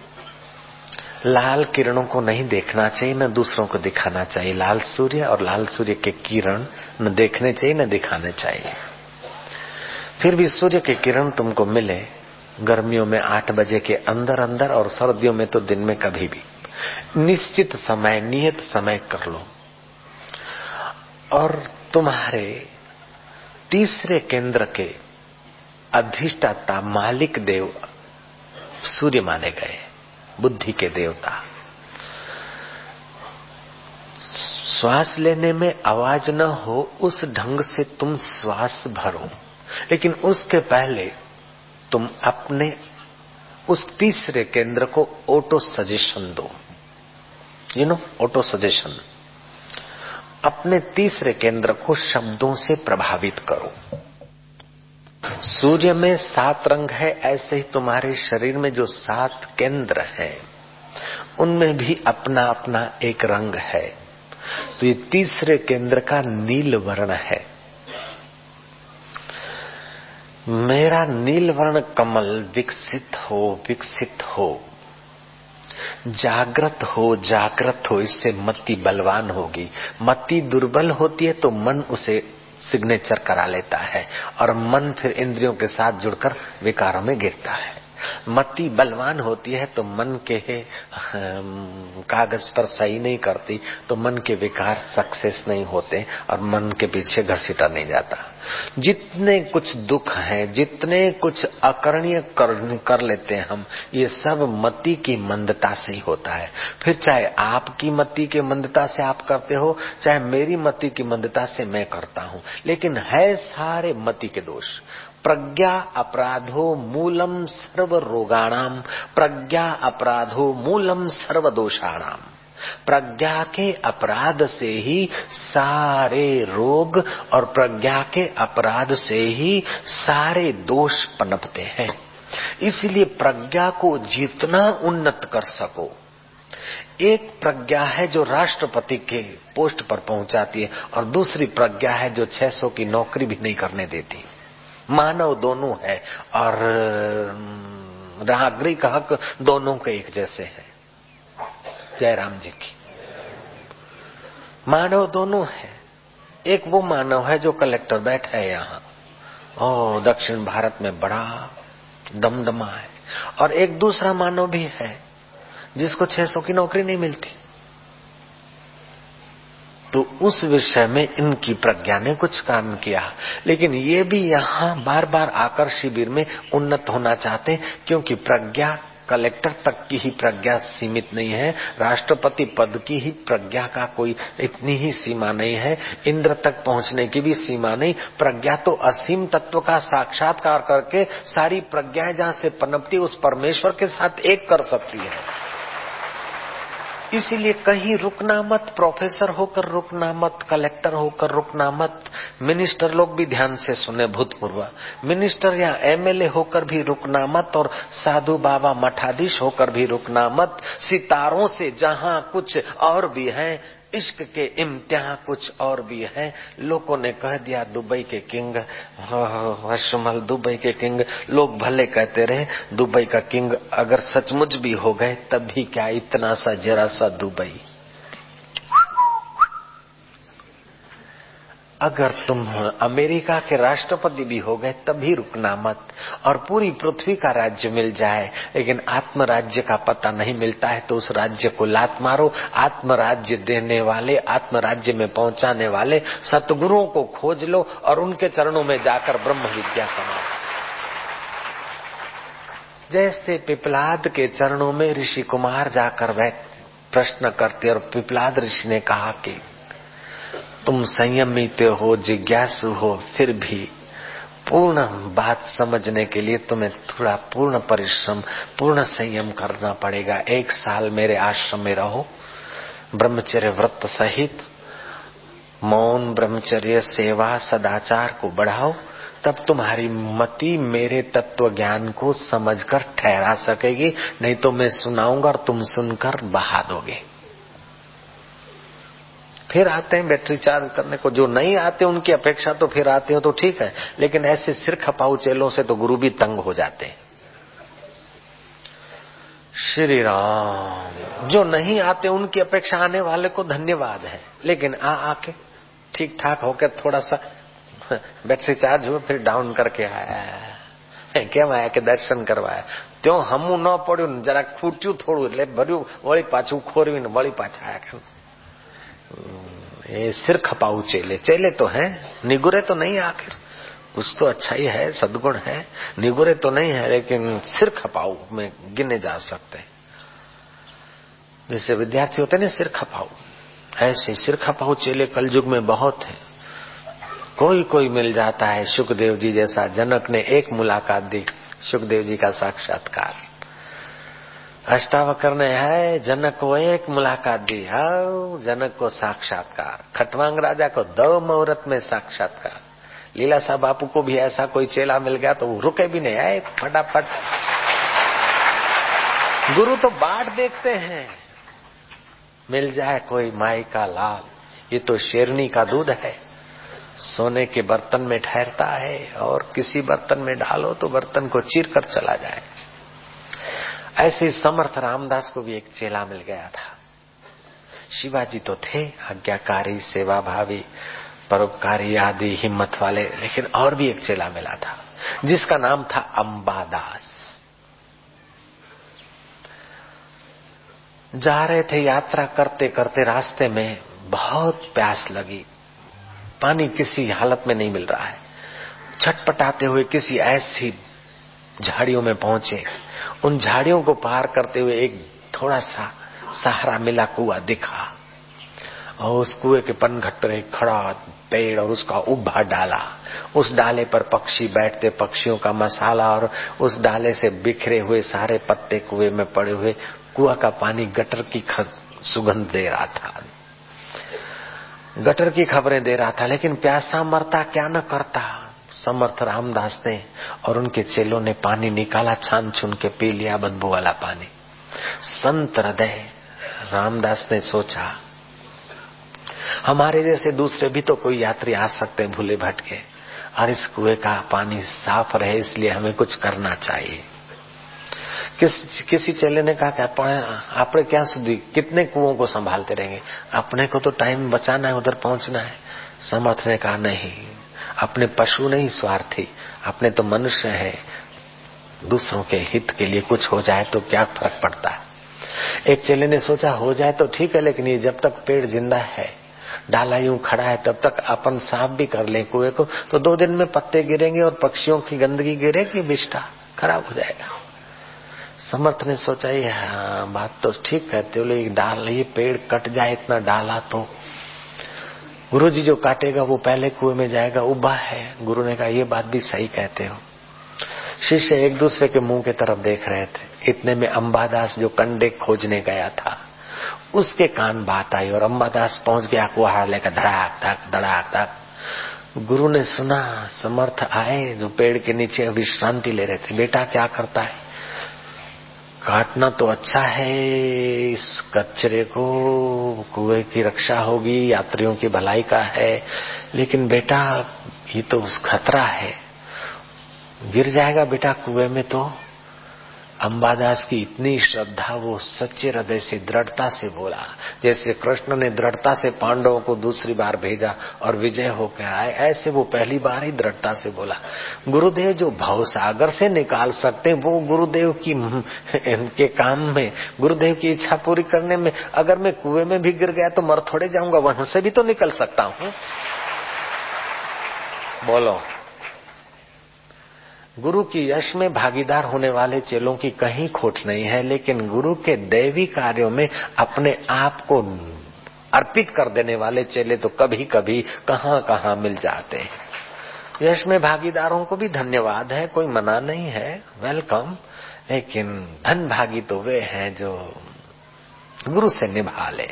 लाल किरणों को नहीं देखना चाहिए, न दूसरों को दिखाना चाहिए. लाल सूर्य और लाल सूर्य के किरण न देखने चाहिए न दिखाने चाहिए. फिर भी सूर्य के किरण तुमको मिले गर्मियों में आठ बजे के अंदर अंदर, और सर्दियों में तो दिन में कभी भी. निश्चित समय नियत समय कर लो. और तुम्हारे तीसरे केंद्र के अधिष्ठाता मालिक देव सूर्य माने गए, बुद्धि के देवता. श्वास लेने में आवाज न हो उस ढंग से तुम श्वास भरो, लेकिन उसके पहले तुम अपने उस तीसरे केंद्र को ऑटो सजेशन दो. You know auto suggestion. अपने तीसरे केंद्र को शब्दों से प्रभावित करो. सूर्य में सात रंग है, ऐसे ही तुम्हारे शरीर में जो सात केंद्र हैं उनमें भी अपना अपना एक रंग है. तो ये तीसरे केंद्र का नील वर्ण है. मेरा नील वर्ण कमल विकसित हो विकसित हो, जागृत हो जागृत हो. इससे मति बलवान होगी. मति दुर्बल होती है तो मन उसे सिग्नेचर करा लेता है और मन फिर इंद्रियों के साथ जुड़कर विकारों में गिरता है. मति बलवान होती है तो मन के कागज पर सही नहीं करती तो मन के विकार सक्सेस नहीं होते और मन के पीछे घसीटा नहीं जाता. जितने कुछ दुख हैं, जितने कुछ अकरणीय कर, कर लेते हैं हम, ये सब मति की मंदता से ही होता है. फिर चाहे आपकी मति की मंदता से आप करते हो, चाहे मेरी मति की मंदता से मैं करता हूँ, लेकिन है सारे मति के दोष. प्रज्ञा अपराधो मूलम सर्व रोगाणाम, प्रज्ञा अपराधो मूलम सर्व दोषाणाम. प्रज्ञा के अपराध से ही सारे रोग और प्रज्ञा के अपराध से ही सारे दोष पनपते हैं. इसलिए प्रज्ञा को जितना उन्नत कर सको. एक प्रज्ञा है जो राष्ट्रपति के पोस्ट पर पहुंचाती है और दूसरी प्रज्ञा है जो छह सौ की नौकरी भी नहीं करने देती. मानव दोनों है और नागरिक हक दोनों के एक जैसे हैं. जयराम जी की मानव दोनों है. एक वो मानव है जो कलेक्टर बैठा है यहाँ, ओ दक्षिण भारत में बड़ा दमदमा है, और एक दूसरा मानव भी है जिसको छह सौ की नौकरी नहीं मिलती. तो उस विषय में इनकी प्रज्ञा ने कुछ काम किया, लेकिन ये भी यहाँ बार बार आकर शिविर में उन्नत होना चाहते, क्योंकि प्रज्ञा कलेक्टर तक की ही प्रज्ञा सीमित नहीं है, राष्ट्रपति पद की ही प्रज्ञा का कोई इतनी ही सीमा नहीं है, इंद्र तक पहुंचने की भी सीमा नहीं। प्रज्ञा तो असीम तत्व का साक्षात्कार करके सारी प्रज्ञाएं जहां से पनपती उस परमेश्वर के साथ एक कर सकती है। इसीलिए कहीं रुकना मत, प्रोफेसर होकर रुकना मत, कलेक्टर होकर रुकना मत। मिनिस्टर लोग भी ध्यान से सुने भूतपूर्व, मिनिस्टर या एमएलए होकर भी रुकना मत और साधु बाबा मठाधीश होकर भी रुकना मत। सितारों से जहां कुछ और भी है, इश्क के इम्तिहान कुछ और भी है। लोगों ने कह दिया दुबई के किंग, हर्षमल दुबई के किंग, लोग भले कहते रहे। दुबई का किंग अगर सचमुच भी हो गए तब भी क्या, इतना सा जरा सा दुबई। अगर तुम अमेरिका के राष्ट्रपति भी हो गए तब भी रुकना मत। और पूरी पृथ्वी का राज्य मिल जाए लेकिन आत्म राज्य का पता नहीं मिलता है तो उस राज्य को लात मारो। आत्म राज्य देने वाले, आत्म राज्य में पहुंचाने वाले सतगुरुओं को खोज लो और उनके चरणों में जाकर ब्रह्म विद्या कमाओ। जैसे पिपलाद के चरणों में ऋषि कुमार जाकर वह प्रश्न करते और पिपलाद ऋषि ने कहा कि तुम संयमित हो, जिज्ञासु हो, फिर भी पूर्ण बात समझने के लिए तुम्हें थोड़ा पूर्ण परिश्रम, पूर्ण संयम करना पड़ेगा। एक साल मेरे आश्रम में रहो, ब्रह्मचर्य व्रत सहित, मौन, ब्रह्मचर्य, सेवा, सदाचार को बढ़ाओ, तब तुम्हारी मति मेरे तत्व ज्ञान को समझकर ठहरा सकेगी। नहीं तो मैं सुनाऊंगा और तुम सुनकर बहा दोगे। फिर आते हैं बैटरी चार्ज करने को, जो नहीं आते उनकी अपेक्षा तो फिर आते हो तो ठीक है, लेकिन ऐसे सिर खपाऊ चेलों से तो गुरु भी तंग हो जाते हैं। श्री राम। जो नहीं आते उनकी अपेक्षा आने वाले को धन्यवाद है, लेकिन आ आके ठीक ठाक होकर थोड़ा सा बैटरी चार्ज हुआ फिर डाउन करके आया, केम आया के दर्शन करवाया त्यों हमू न पड़ू, जरा खूट्यू थोड़ू એટલે ભર્યું વળી પાછું ખોરવીને વળી પાછા આયા। ये सिर खपाऊ चेले, चेले तो हैं, निगुरे तो नहीं, आखिर कुछ तो अच्छा ही है, सद्गुण है, निगुरे तो नहीं है लेकिन सिर खपाऊ में गिने जा सकते हैं। जैसे विद्यार्थी होते हैं सिर खपाऊ, ऐसे सिर खपाऊ चेले कलयुग में बहुत है। कोई कोई मिल जाता है, सुखदेव जी जैसा। जनक ने एक मुलाकात दी, सुखदेव जी का साक्षात्कार। अष्टावक्र ने है जनक को एक मुलाकात दी, हाँ जनक को साक्षात्कार। खटवांग राजा को दो मुहूर्त में साक्षात्कार। लीलाशाह बापू को भी ऐसा कोई चेला मिल गया तो वो रुके भी नहीं, आए फटाफट। गुरु तो बाट देखते हैं, मिल जाए कोई माई का लाल। ये तो शेरनी का दूध है, सोने के बर्तन में ठहरता है और किसी बर्तन में डालो तो बर्तन को चीर कर चला जाए। ऐसे समर्थ रामदास को भी एक चेला मिल गया था। शिवाजी तो थे आज्ञाकारी, सेवा भावी, परोपकारी आदि हिम्मत वाले, लेकिन और भी एक चेला मिला था जिसका नाम था अंबादास। जा रहे थे यात्रा करते करते, रास्ते में बहुत प्यास लगी, पानी किसी हालत में नहीं मिल रहा है। छटपटाते हुए किसी ऐसी झाड़ियों में पहुंचे। उन झाड़ियों को पार करते हुए एक थोड़ा सा सहारा मिला, कुआं दिखा और उस कुएं के पनघट्ट में खड़ा पेड़ और उसका उभा डाला। उस डाले पर पक्षी बैठते, पक्षियों का मसाला और उस डाले से बिखरे हुए सारे पत्ते कुएं में पड़े हुए। कुआं का पानी गटर की सुगंध दे रहा था, गटर की खबरें दे रहा था, लेकिन प्यासा मरता क्या न करता। समर्थ रामदास ने और उनके चेलों ने पानी निकाला, छान छुन के पी लिया बदबू वाला पानी। संत हृदय रामदास ने सोचा हमारे जैसे दूसरे भी तो कोई यात्री आ सकते हैं भूले भटके, और इस कुएं का पानी साफ रहे इसलिए हमें कुछ करना चाहिए। किस किसी चेले ने कहा कि आपने क्या सुधी कितने कुओं को संभालते रहेंगे, अपने को तो टाइम बचाना है, उधर पहुंचना है। समर्थ ने कहा नहीं, अपने पशु नहीं स्वार्थी, अपने तो मनुष्य है, दूसरों के हित के लिए कुछ हो जाए तो क्या फर्क पड़ता है। एक चेले ने सोचा हो जाए तो ठीक है, लेकिन ये जब तक पेड़ जिंदा है, डाला यूं खड़ा है, तब तक अपन साफ भी कर ले कुएं को तो दो दिन में पत्ते गिरेंगे और पक्षियों की गंदगी गिरेगी, बिष्ठा खराब हो जाएगा। समर्थ ने सोचा ये हाँ, बात तो ठीक कहते हो, लेकिन डाल ये पेड़ कट जाए इतना डाला तो गुरुजी जो काटेगा वो पहले कुएं में जाएगा, उबा है। गुरु ने कहा ये बात भी सही कहते हो। शिष्य एक दूसरे के मुंह की तरफ देख रहे थे। इतने में अंबादास जो कंडे खोजने गया था उसके कान बात आई और अंबादास पहुंच गया कुहाड़ लेकर, धड़ाक धक धड़ाक धक। गुरु ने सुना, समर्थ आए जो पेड़ के नीचे विश्रांति ले रहे थे। बेटा क्या करता है? काटना तो अच्छा है, इस कचरे को, कुएं की रक्षा होगी, यात्रियों की भलाई का है, लेकिन बेटा ये तो खतरा है, गिर जाएगा बेटा कुएं में तो। अंबादास की इतनी श्रद्धा, वो सच्चे हृदय से दृढ़ता से बोला, जैसे कृष्ण ने दृढ़ता से पांडवों को दूसरी बार भेजा और विजय होकर आए, ऐसे वो पहली बार ही दृढ़ता से बोला। गुरुदेव जो भवसागर से निकाल सकते वो गुरुदेव की इनके काम में, गुरुदेव की इच्छा पूरी करने में, अगर मैं कुएं में भी गिर गया तो मर थोड़े जाऊंगा, वहां से भी तो निकल सकता हूं। बोलो, गुरु की यश में भागीदार होने वाले चेलों की कहीं खोट नहीं है, लेकिन गुरु के दैवी कार्यों में अपने आप को अर्पित कर देने वाले चेले तो कभी कभी कहां कहां मिल जाते हैं। यश में भागीदारों को भी धन्यवाद है, कोई मना नहीं है, वेलकम, लेकिन धन भागी तो वे हैं जो गुरु से निभा ले।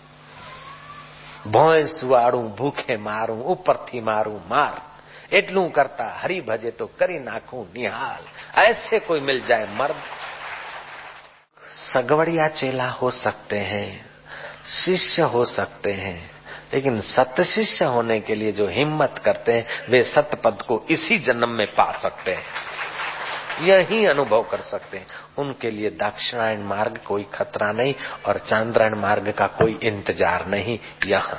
भोए सुवाड़ू भूखे मारू ऊपर थी मारू मार, एटलू करता हरि भजे तो करी नाखू निहाल। ऐसे कोई मिल जाए मर्द, सगवड़िया चेला हो सकते हैं, शिष्य हो सकते हैं, लेकिन सत शिष्य होने के लिए जो हिम्मत करते हैं वे सत पद को इसी जन्म में पा सकते हैं, यही अनुभव कर सकते हैं। उनके लिए दक्षिणायन मार्ग कोई खतरा नहीं और चांद्रायन मार्ग का कोई इंतजार नहीं। यहाँ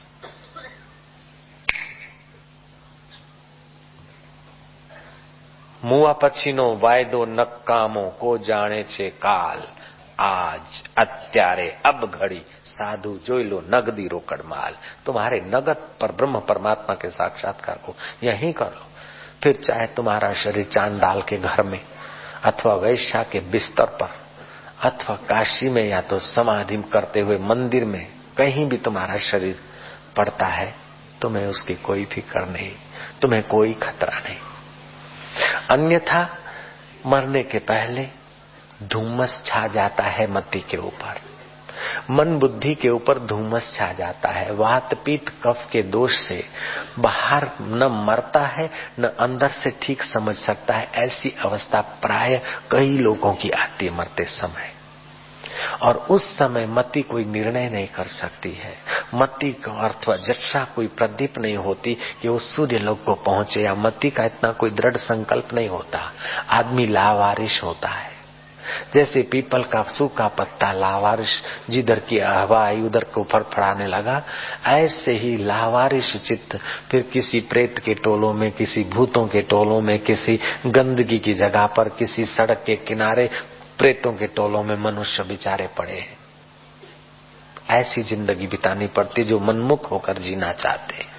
मुआ पछीनो वायदो नकामो को जाने छे काल, आज अत्यारे अब घड़ी साधु जोई लो नगदी रोकड़ माल। तुम्हारे नगद पर ब्रह्म परमात्मा के साक्षात्कार को यहीं करो, फिर चाहे तुम्हारा शरीर चांडाल के घर में अथवा वैश्या के बिस्तर पर अथवा काशी में या तो समाधि करते हुए मंदिर में, कहीं भी तुम्हारा शरीर पड़ता है, तुम्हें उसकी कोई फिक्र नहीं, तुम्हें कोई खतरा नहीं। अन्यथा मरने के पहले धूमस छा जाता है मति के ऊपर, मन बुद्धि के ऊपर धूमस छा जाता है। वात पीत कफ के दोष से बाहर न मरता है न अंदर से ठीक समझ सकता है। ऐसी अवस्था प्राय कई लोगों की आती है मरते समय, और उस समय मति कोई निर्णय नहीं कर सकती है। मति का अथवा जक्षा कोई प्रदीप नहीं होती कि वो सूर्य लोक को पहुंचे, या मति का इतना कोई दृढ़ संकल्प नहीं होता। आदमी लावारिश होता है, जैसे पीपल का सूखा पत्ता लावारिश, जिधर की हवा आई उधर को फड़फड़ाने लगा, ऐसे ही लावारिश चित्त फिर किसी प्रेत के टोलों में, किसी भूतों के टोलों में, किसी गंदगी की जगह पर, किसी सड़क के किनारे प्रेतों के टोलों में मनुष्य बेचारे पड़े हैं। ऐसी जिंदगी बितानी पड़ती जो मनमुख होकर जीना चाहते हैं।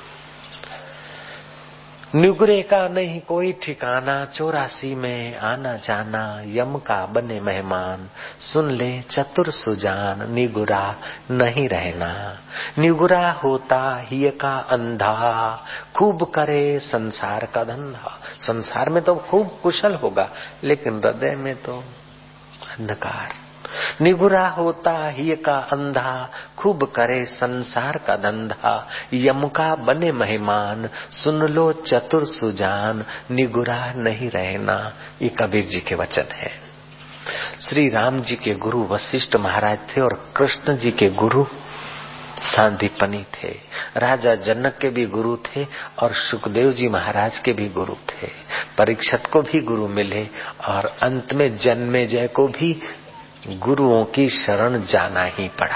नुगरे का नहीं कोई ठिकाना, चौरासी में आना जाना, यम का बने मेहमान, सुन ले चतुर सुजान, निगुरा नहीं रहना। निगुरा होता ही का अंधा, खूब करे संसार का धंधा। संसार में तो खूब कुशल होगा, लेकिन हृदय में तो अंधकार। निगुरा होता ही का अंधा, खूब करे संसार का धंधा, यम का बने मेहमान, सुन लो चतुर सुजान, निगुरा नहीं रहना। ये कबीर जी के वचन है। श्री राम जी के गुरु वशिष्ठ महाराज थे और कृष्ण जी के गुरु सांदीपनी थे। राजा जनक के भी गुरु थे और सुखदेव जी महाराज के भी गुरु थे। परीक्षित को भी गुरु मिले और अंत में जन्मेजय को भी गुरुओं की शरण जाना ही पड़ा।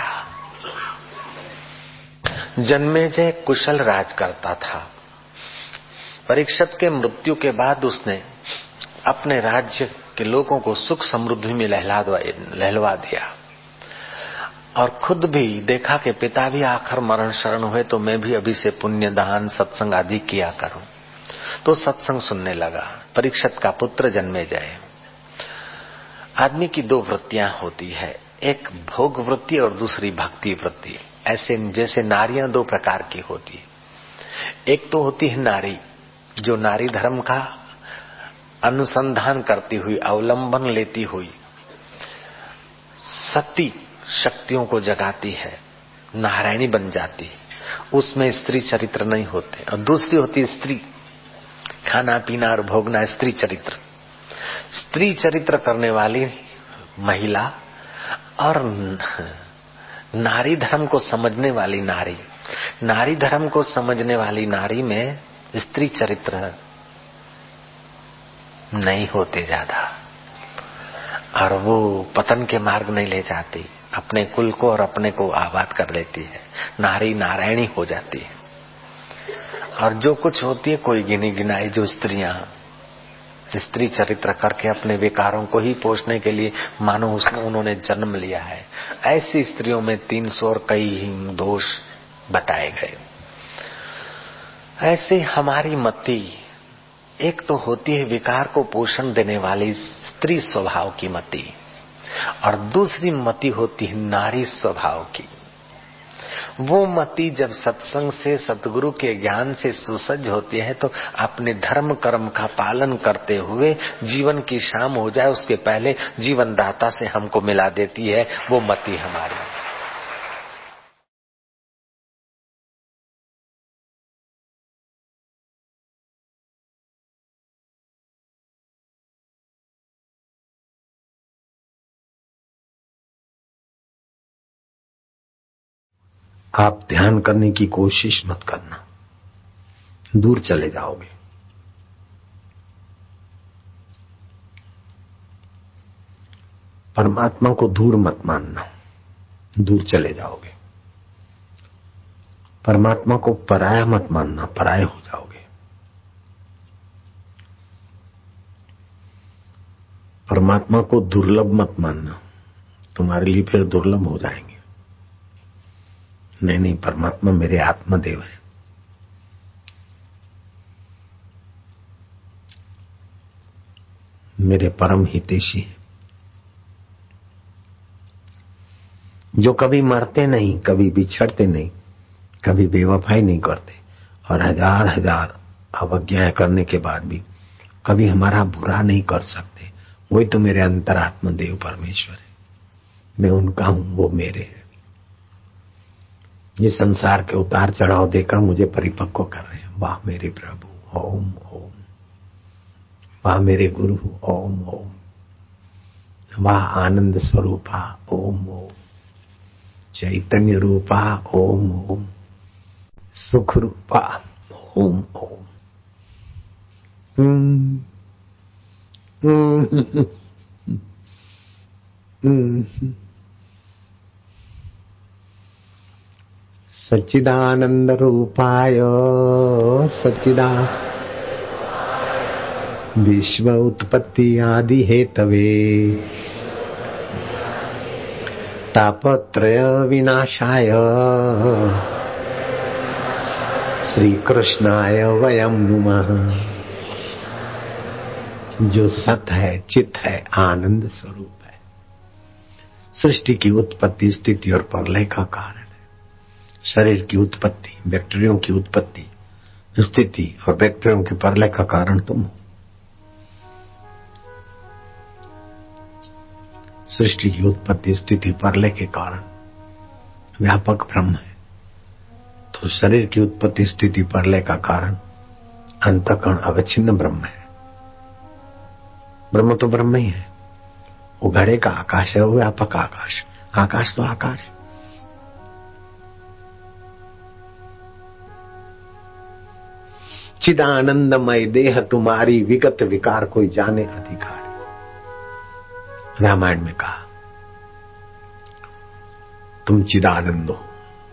जन्मेजय कुशल राज करता था। परीक्षित के मृत्यु के बाद उसने अपने राज्य के लोगों को सुख समृद्धि में लहला लहलवा दिया और खुद भी देखा कि पिता भी आखिर मरण शरण हुए, तो मैं भी अभी से पुण्य दान सत्संग आदि किया करूं। तो सत्संग सुनने लगा। परीक्षित का पुत्र जन्मेजय आदमी की दो वृत्तियां होती है, एक भोग वृत्ति और दूसरी भक्ति वृत्ति। ऐसे जैसे नारियां दो प्रकार की होती है। एक तो होती है नारी जो नारी धर्म का अनुसंधान करती हुई, अवलंबन लेती हुई सती शक्तियों को जगाती है, नारायणी बन जाती है, उसमें स्त्री चरित्र नहीं होते। और दूसरी होती है स्त्री, खाना पीना और भोगना, स्त्री चरित्र। स्त्री चरित्र करने वाली महिला और नारी धर्म को समझने वाली नारी, नारी धर्म को समझने वाली नारी में स्त्री चरित्र नहीं होते ज्यादा, और वो पतन के मार्ग नहीं ले जाती, अपने कुल को और अपने को आबाद कर लेती है, नारी नारायणी हो जाती है। और जो कुछ होती है कोई गिनी गिनाई जो स्त्रियां स्त्री चरित्र करके अपने विकारों को ही पोषने के लिए मानो उसने उन्होंने जन्म लिया है, ऐसी स्त्रियों में तीन सौ और कई दोष बताए गए। ऐसे हमारी मति एक तो होती है विकार को पोषण देने वाली स्त्री स्वभाव की मति, और दूसरी मति होती है नारी स्वभाव की। वो मति जब सत्संग से, सतगुरु के ज्ञान से सुसज्ज होती है तो अपने धर्म कर्म का पालन करते हुए जीवन की शाम हो जाए उसके पहले जीवन दाता से हमको मिला देती है वो मति हमारी। आप ध्यान करने की कोशिश मत करना, दूर चले जाओगे। परमात्मा को दूर मत मानना, दूर चले जाओगे। परमात्मा को पराया मत मानना, पराये हो जाओगे। परमात्मा को दुर्लभ मत मानना, तुम्हारे लिए फिर दुर्लभ हो जाएंगे। नहीं नहीं, परमात्मा मेरे आत्मदेव है। मेरे परम हितैषी है, जो कभी मरते नहीं, कभी बिछड़ते नहीं, कभी बेवफाई नहीं करते, और हजार हजार अवज्ञाएं करने के बाद भी कभी हमारा बुरा नहीं कर सकते। वही तो मेरे अंतरात्मा देव परमेश्वर है। मैं उनका हूं, वो मेरे हैं। ये संसार के उतार चढ़ाव देकर मुझे परिपक्व कर रहे हैं। वाह मेरे प्रभु, ओम ओम। वाह मेरे गुरु, ओम ओम। वाह आनंद स्वरूपा, ओम ओम। चैतन्य रूपा, ओम ओम। सुख रूपा, ओम ओम। हम्म हम्म हम्म। सच्चिदानंद रूपाय सच्चिदा विश्व उत्पत्ति आदि हेतवे तापत्रय विनाशाय श्री कृष्णाय वयम नुमः। जो सत है, चित है, आनंद स्वरूप है, सृष्टि की उत्पत्ति, स्थिति और प्रलय का कारण है। शरीर की उत्पत्ति, बैक्टीरियों की उत्पत्ति, स्थिति और बैक्टीरियों के प्रलय का कारण तुम हो। सृष्टि की उत्पत्ति, स्थिति, प्रलय के कारण व्यापक ब्रह्म है, तो शरीर की उत्पत्ति, स्थिति, प्रलय का कारण अंतःकरण अवच्छिन्न ब्रह्म है। ब्रह्म तो ब्रह्म ही है। वो घड़े का आकाश है, वो व्यापक आकाश। आकाश तो आकाश। चिदानंदमय देह तुम्हारी, विगत विकार कोई जाने अधिकारी। रामायण में कहा तुम चिदानंद हो,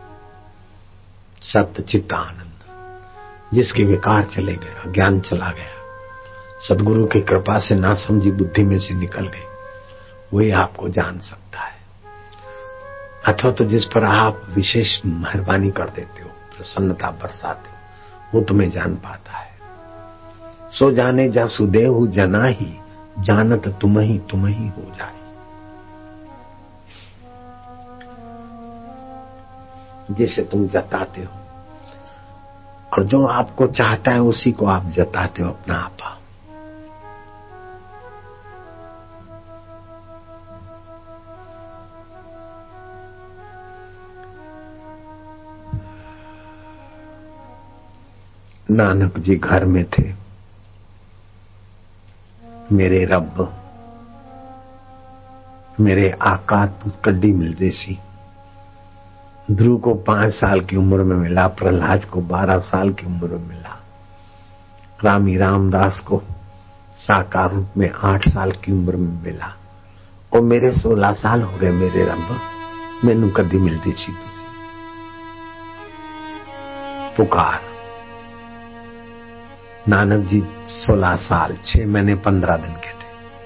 सत्य चित्त आनंद। जिसके विकार चले गए, अज्ञान चला गया, सदगुरु की कृपा से ना समझी बुद्धि में से निकल गई, वही आपको जान सकता है। अथवा तो जिस पर आप विशेष मेहरबानी कर देते हो, प्रसन्नता बरसाते हो, वो तुम्हें जान पाता है। सो जाने जा सुदेहु जना ही जानत तुम ही तुम ही हो जाए। जिसे तुम जताते हो और जो आपको चाहता है उसी को आप जताते हो अपना आपा। नानक जी घर में थे। मेरे रब मेरे आका तू कड्डी मिलते सी। ध्रुव को पांच साल की उम्र में मिला, प्रहलाद को बारह साल की उम्र में मिला, रामी रामदास को साकार रूप में आठ साल की उम्र में मिला और मेरे सोलह साल हो गए। मेरे रब मैनू कदी मिलती सी तुसी। पुकार। नानक जी सोलह साल छह महीने पंद्रह दिन के थे।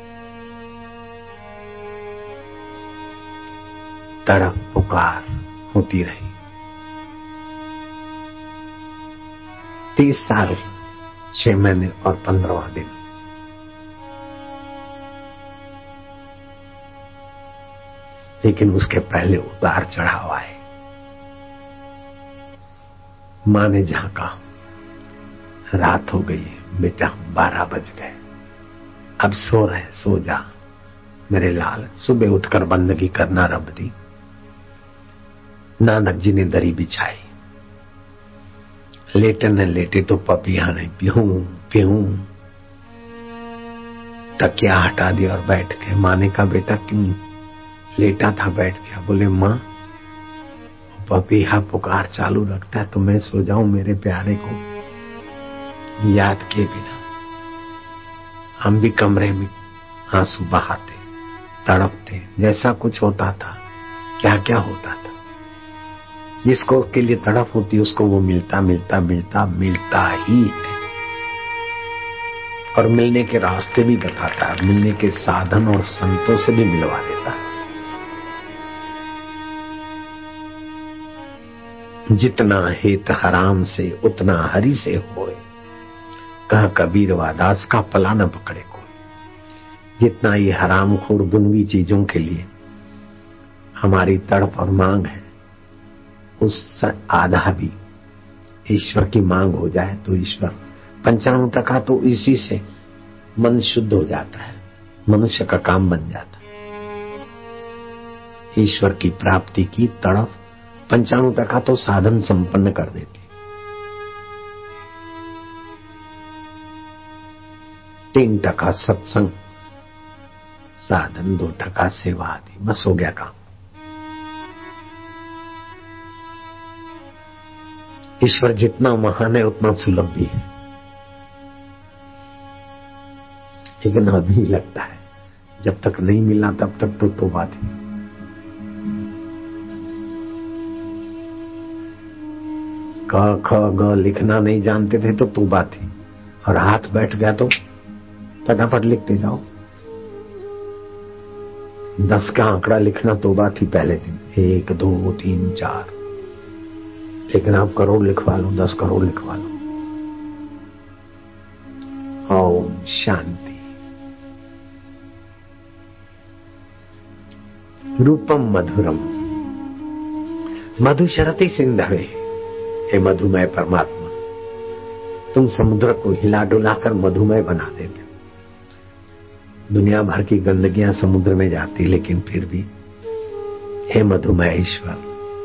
तड़प पुकार होती रही। तीस साल छह महीने और पंद्रहवा दिन। लेकिन उसके पहले उतार चढ़ाव आए। मां ने झांका, रात हो गई है बेटा, बारह बज गए, अब सो रहे, सो जा मेरे लाल, सुबह उठकर बंदगी करना रब दी। नानक जी ने दरी बिछाई। लेटे न लेटे तो पपिया ने प्यूं प्यूं तकिया हटा दिया और बैठ गए। मां ने कहा बेटा क्यों लेटा था? बैठ गया। बोले मां पपिया पुकार चालू रखता है तो मैं सो जाऊं मेरे प्यारे को याद किए बिना। हम भी कमरे में आंसू बहाते, तड़पते, जैसा कुछ होता था। क्या क्या होता था। जिसको के लिए तड़प होती उसको वो मिलता मिलता मिलता मिलता ही है और मिलने के रास्ते भी बताता है, मिलने के साधन और संतों से भी मिलवा देता है। जितना हेत हराम से उतना हरि से होए, कहा कबीर वादास का पला न पकड़े कोई। जितना ये हराम खोर दुनवी चीजों के लिए हमारी तड़प और मांग है, उस आधा भी ईश्वर की मांग हो जाए तो ईश्वर पंचानवे टका तो इसी से मन शुद्ध हो जाता है, मनुष्य का काम बन जाता है। ईश्वर की प्राप्ति की तड़प पंचानवे टका तो साधन संपन्न कर देती। तीन टका सत्संग साधन, दो टका सेवा आदि, बस हो गया काम। ईश्वर जितना महान है उतना सुलभ भी है। लेकिन अभी लगता है जब तक नहीं मिला तब तक तो तौबा थी। क ख ग लिखना नहीं जानते थे तो तौबा थी, और हाथ बैठ गया तो फटाफट लिखते जाओ। दस का आंकड़ा लिखना तौबा थी पहले दिन, एक दो तीन चार। लेकिन आप करोड़ लिखवा लो, दस करोड़ लिखवा लो। ओम शांति। रूपम मधुरम मधुशरति सिंधवे। हे मधुमय परमात्मा, तुम समुद्र को हिला डुलाकर मधुमय बना देते। दुनिया भर की गंदगियां समुद्र में जाती, लेकिन फिर भी हे मधुमय ईश्वर,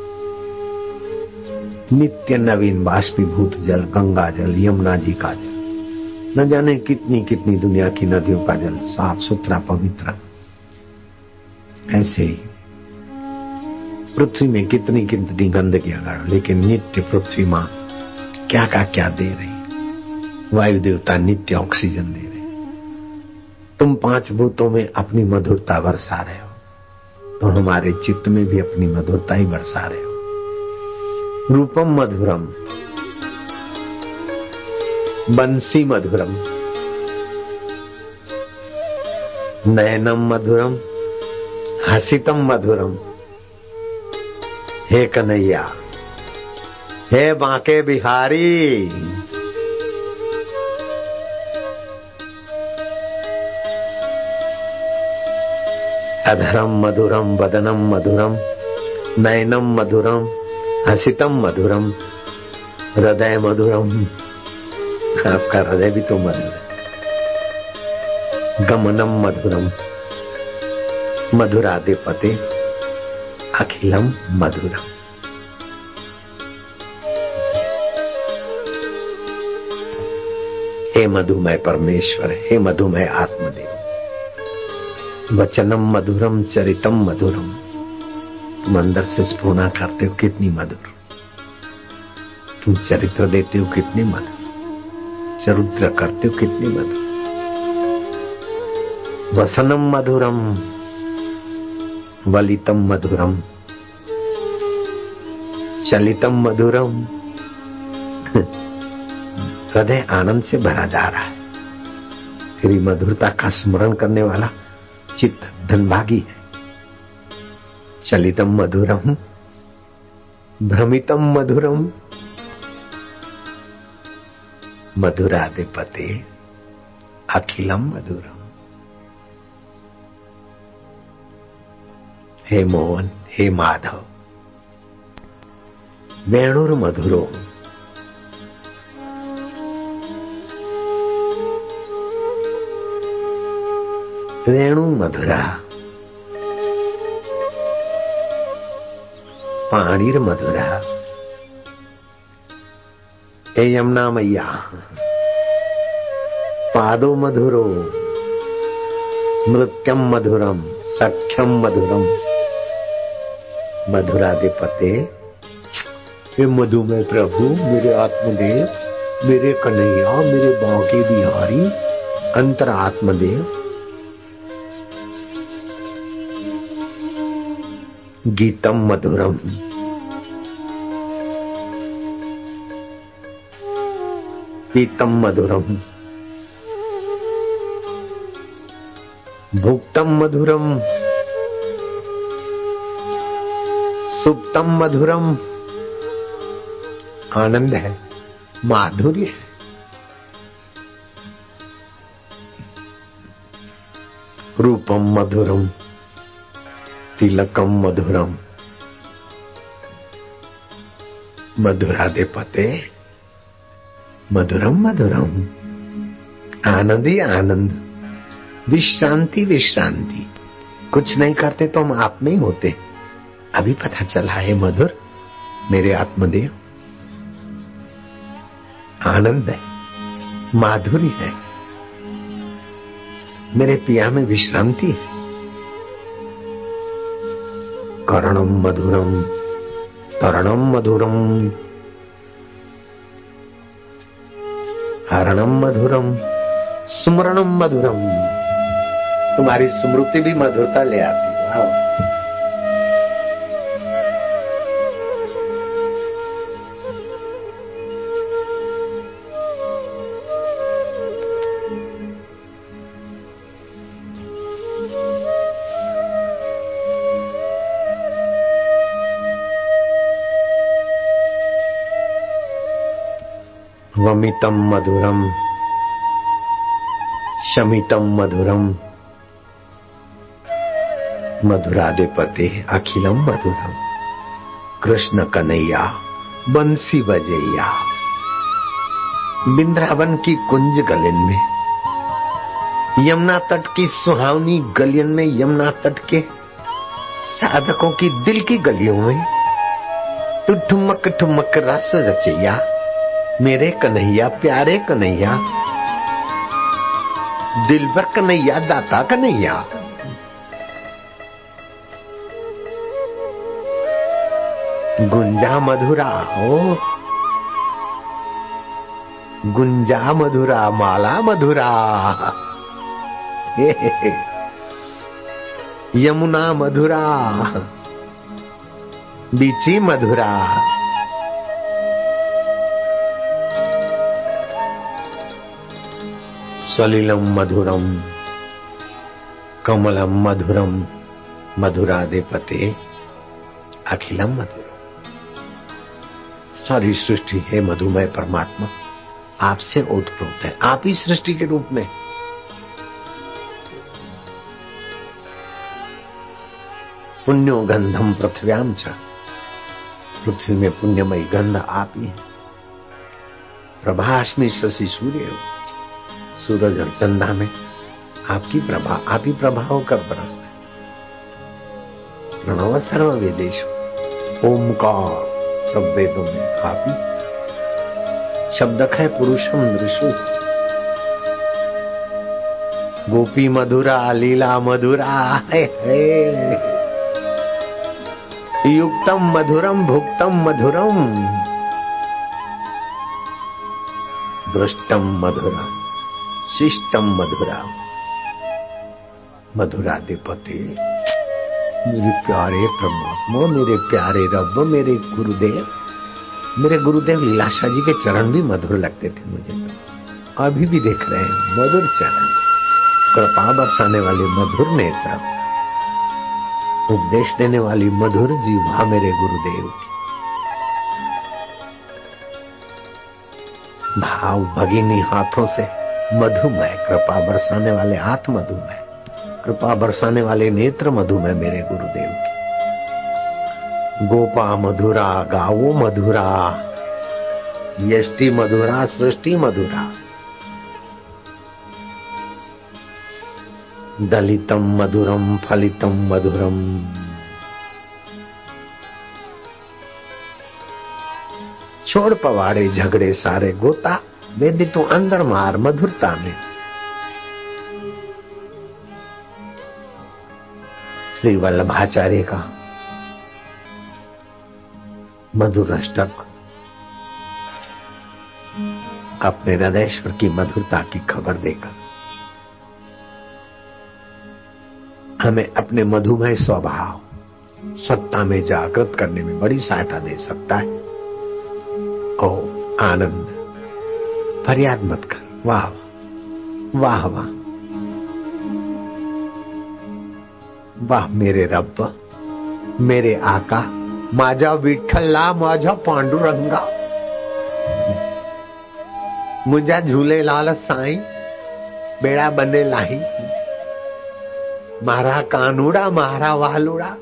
नित्य नवीन बाष्पीभूत जल, गंगा जल, यमुना जी का जल, न जाने कितनी कितनी दुनिया की नदियों का जल साफ सुथरा पवित्र। ऐसे ही पृथ्वी में कितनी कितनी गंदगियां गाड़ो, लेकिन नित्य पृथ्वी मां क्या का क्या दे रही। वायु देवता नित्य ऑक्सीजन दे रहे। तुम पांच भूतों में अपनी मधुरता बरसा रहे हो, तो हमारे चित्त में भी अपनी मधुरता ही बरसा रहे हो। रूपम मधुरम बंसी मधुरम, नयनम मधुरम, हसितम मधुरम। हे कन्हैया, हे बांके बिहारी, अधरम मधुरम वदनम मधुरम नयनम मधुरम हसितम मधुरम हृदय मधुरम। आपका हृदय भी तो मधुर है। गमनम मधुरम मधुराधिपते अखिलम मधुरम। हे मधुमय परमेश्वर, हे मधुमय आत्मदेव, वचनम मधुरम चरितम मधुरम। तुम अंदर से स्फुरना करते हो कितनी मधुर, तुम चरित्र देते हो कितनी मधुर, चरित्र करते हो कितनी मधुर। वसनम मधुरम वलितम मधुरम चलितम मधुरम। हृदय आनंद से भरा जा रहा है। तेरी मधुरता का स्मरण करने वाला चित्त धनभागी है। चलितम मधुरम भ्रमितम मधुरम मधुराधिपते अखिलम मधुरम। हे मोहन, हे माधव, वेणुर मधुरो वेणु मधुरा पाणिर मधुरा। हे यमुना मैया, पादो मधुरो नृत्यम मधुरम सख्यम मधुरम मधुराधिपते। हे मधुमय प्रभु, मेरे आत्मदेव, मेरे कन्हैया, मेरे बांके बिहारी, अंतर आत्मदेव। गीतम मधुरम पीतम मधुरम भुक्तम मधुरम सुप्तम मधुरम। आनंद है, माधुर्य है। रूपम मधुरम तिलकम मधुरम मधुराधिपते मधुरम मधुरम। आनंद ही आनंद, विश्रांति विश्रांति। कुछ नहीं करते तो हम आप में ही होते। अभी पता चला है मधुर मेरे आत्मदेव। आनंद है, माधुरी है, मेरे पिया में विश्रांति है। करणम मधुरम तरणम मधुरम हरणम मधुरम सुमरणम मधुरम। तुम्हारी स्मृति भी मधुरता ले आती है। वमितम मधुरम शमितम मधुरम मधुराधिपते अखिलम मधुरम। कृष्ण कन्हैया बंसी बजैया। बिंद्रावन की कुंज गलिन में, यमुना तट की सुहावनी गलियन में, यमुना तट के साधकों की दिल की गलियों में तू ठुमक ठुमक रस रचैया। मेरे कन्हैया, प्यारे कन्हैया, दिलबर कन्हैया, दाता कन्हैया। गुंजा मधुरा हो, गुंजा मधुरा, माला मधुरा। यमुना मधुरा, बीची मधुरा। सलिलम मधुरम कमलम मधुरम मधुराधिपते अखिलम मधुरम। सारी सृष्टि है मधुमय परमात्मा आपसे ओतप्रोत है। आप ही सृष्टि के रूप में। पुण्यो गंधम पृथ्व्याम च, पृथ्वी में पुण्यमयी गंध आप ही है। प्रभाष्मि शशि सूर्य, सूरज और चंदा में आपकी प्रभा, आप ही प्रभा होकर बरसते। प्रणव सर्व वेदेश, ओमकार सब वेदों में आप ही। शब्द है पुरुषम दृशु, गोपी मधुरा लीला मधुरा है, है। युक्तम मधुरम भुक्तम मधुरम, दृष्टम मधुरम शिष्टम मधुरा। मधुराधिपति मेरे प्यारे परमात्मा, मेरे प्यारे रब, मेरे गुरुदेव, मेरे गुरुदेव लीलाशाह जी के चरण भी मधुर लगते थे मुझे, तो अभी भी देख रहे हैं मधुर चरण, कृपा बरसाने वाले मधुर नेत्र, उपदेश देने वाली मधुर जीवा मेरे गुरुदेव की। भाव भगिनी हाथों से मधुमय, कृपा बरसाने वाले हाथ मधुमय, कृपा बरसाने वाले नेत्र मधुमय मेरे गुरुदेव की। गोपा मधुरा गावो मधुरा, यष्टि मधुरा सृष्टि मधुरा, दलितम मधुरम फलितम मधुरम। छोड़ पवाड़े झगड़े सारे गोता, वेदी तू अंदर मार मधुरता में। श्री वल्लभाचार्य का मधुर अष्टक अपने हृदयेश्वर की मधुरता की खबर देकर हमें अपने मधुमय स्वभाव सत्ता में जागृत करने में बड़ी सहायता दे सकता है। ओ आनंद, फरियाद मत कर, वाह वाह वाह वाह मेरे रब, मेरे आका, माझा विठ्ठला, माझा पांडुरंगा, मुझा झूलेलाल साईं, बेड़ा बने लाही, मारा कानूड़ा मारा वालुड़ा।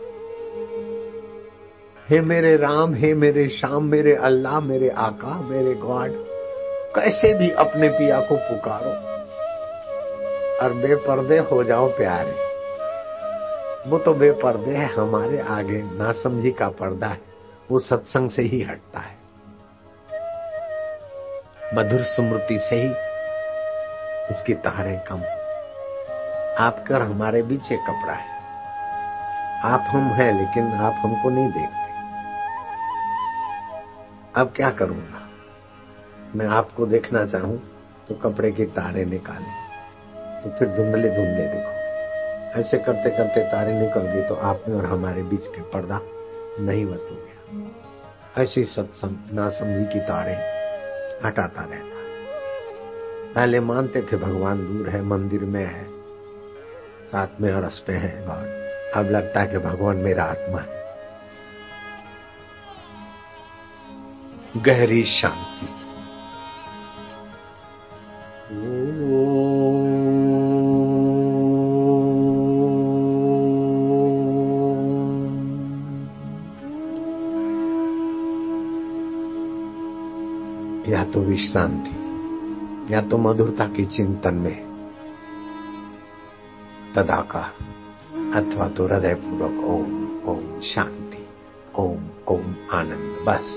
हे मेरे राम, हे मेरे श्याम, मेरे अल्लाह, मेरे आका, मेरे गॉड, कैसे भी अपने पिया को पुकारो और बेपर्दे हो जाओ प्यारे। वो तो बेपर्दे है, हमारे आगे नासमझी का पर्दा है, वो सत्संग से ही हटता है, मधुर स्मृति से ही उसकी तारें कम। आपका और हमारे बीच एक कपड़ा है, आप हम हैं लेकिन आप हमको नहीं देखते। अब क्या करूंगा, मैं आपको देखना चाहूं तो कपड़े की तारे निकाले तो फिर धुंधले धुंधले दिखो। ऐसे करते करते तारे निकल गई तो आप में और हमारे बीच के पर्दा नहीं बच गया। ऐसी सत्संग नासमझी की तारे हटाता रहता है। पहले मानते थे भगवान दूर है, मंदिर में है, साथ में अरस पे है गॉड, अब लगता है कि भगवान मेरा आत्मा है। गहरी शांति। या तो विश्रांति, या तो मधुरता की चिंतन में तदाकार, अथवा तो हृदय पूर्वक ओम ओम शांति, ओम ओम आनंद। बस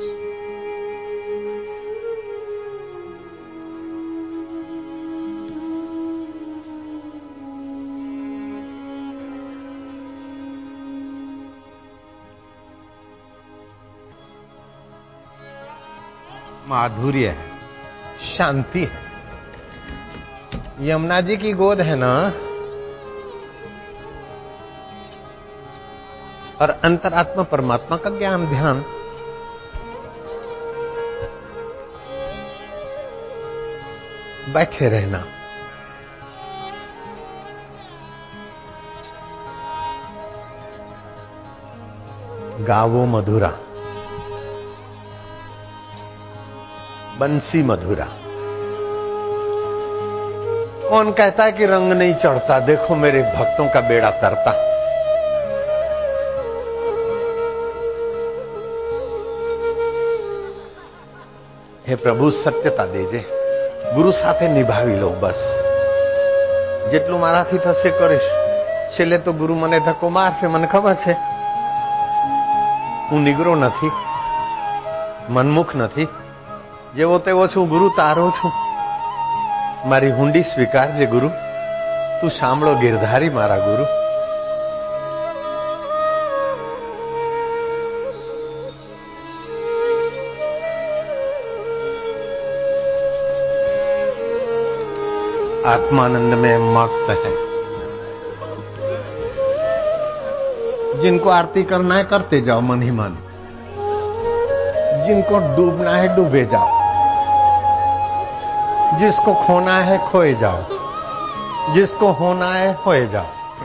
माधुर्य है, शांति है। यमुना जी की गोद है ना, और अंतरात्मा परमात्मा का ज्ञान ध्यान। बैठे रहना, गावो मधुरा, बंसी मधुरा। कौन कहता है कि रंग नहीं चढ़ता? देखो मेरे भक्तों का बेड़ा तरता। હે પ્રભુ સત્યતા દેજે, ગુરુ સાથે નિભાવી લો. બસ જેટલું મારાથી થશે કરીશ. છેલ્લે તો ગુરુ મને ધક્કો મારશે, મને ખબર છે. હું નિગ્રો નથી, મનમુખ નથી, જેવો તેવો છું. ગુરુ તારો છું. મારી હુંડી સ્વીકારજે ગુરુ. તું સાંભળો ગિરધારી મારા ગુરુ. आत्मानंद में मस्त है. जिनको आरती करना है करते जाओ मन ही मन. जिनको डूबना है डूबे जाओ. जिसको खोना है खोए जाओ. जिसको होना है होए जाओ.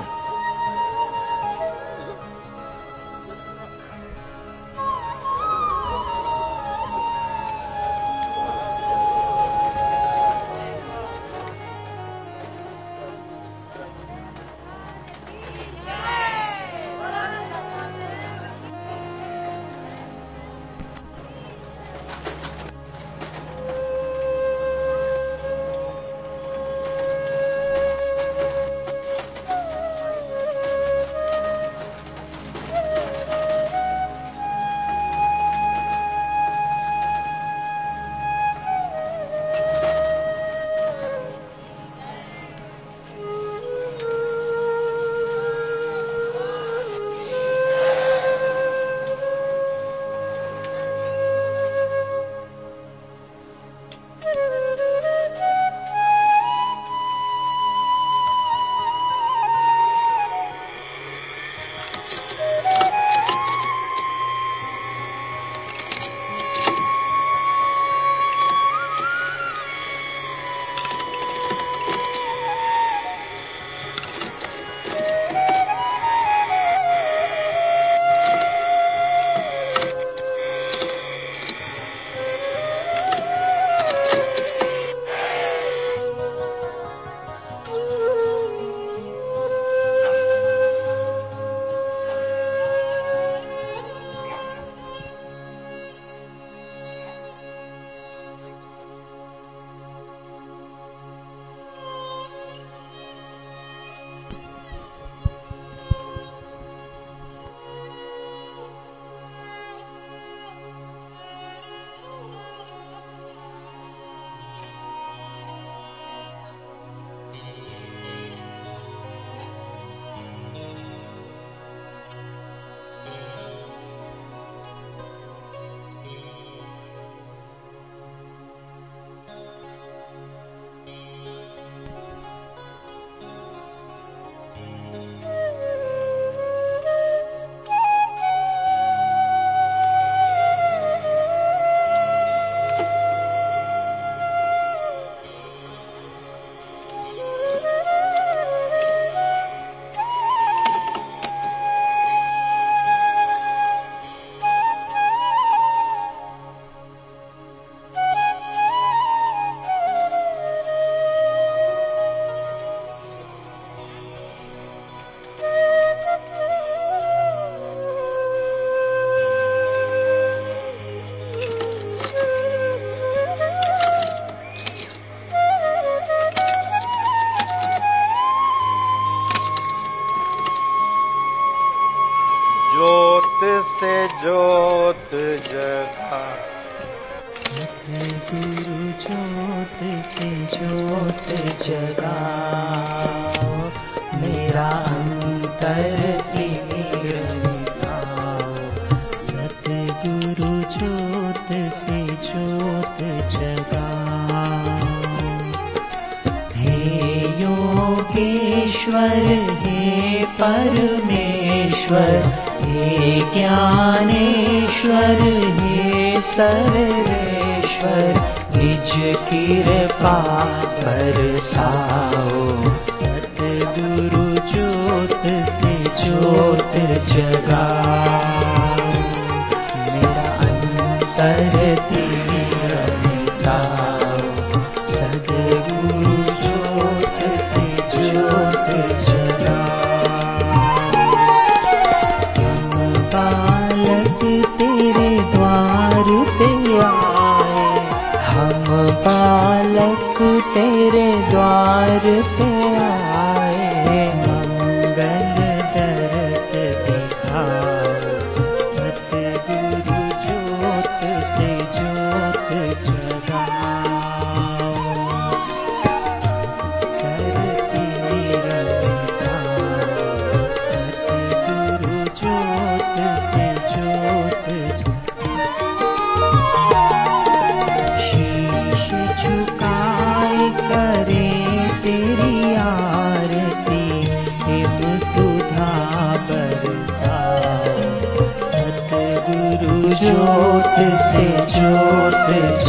ज्योत जगा गुरु ज्योत से ज्योत जगा मेरा अंतर तीर मिटाओ सतगुरु ज्योत से ज्योत जगा हे योगेश्वर हे परमेश्वर हे ज्ञानेश्वर हे सर्वेश्वर निज कृपा बरसाओ सतगुरु ज्योत से ज्योत जगा मेरा अंतर तीर मिटाओ सतगुरु ज्योत से ज्योत जगा बालक तेरे द्वार पे आए द्वार पे आए, मंगल दरस दिखाओ, सतगुरु ज्योत से ज्योत जगाओ। करती रविताओ, सतगुरु ज्योत से ज्योत जगाओ। शीश झुकाए करे तेरी आरती, हिम सुधा बरसाओ, सतगुरु ज्योत से ज्योत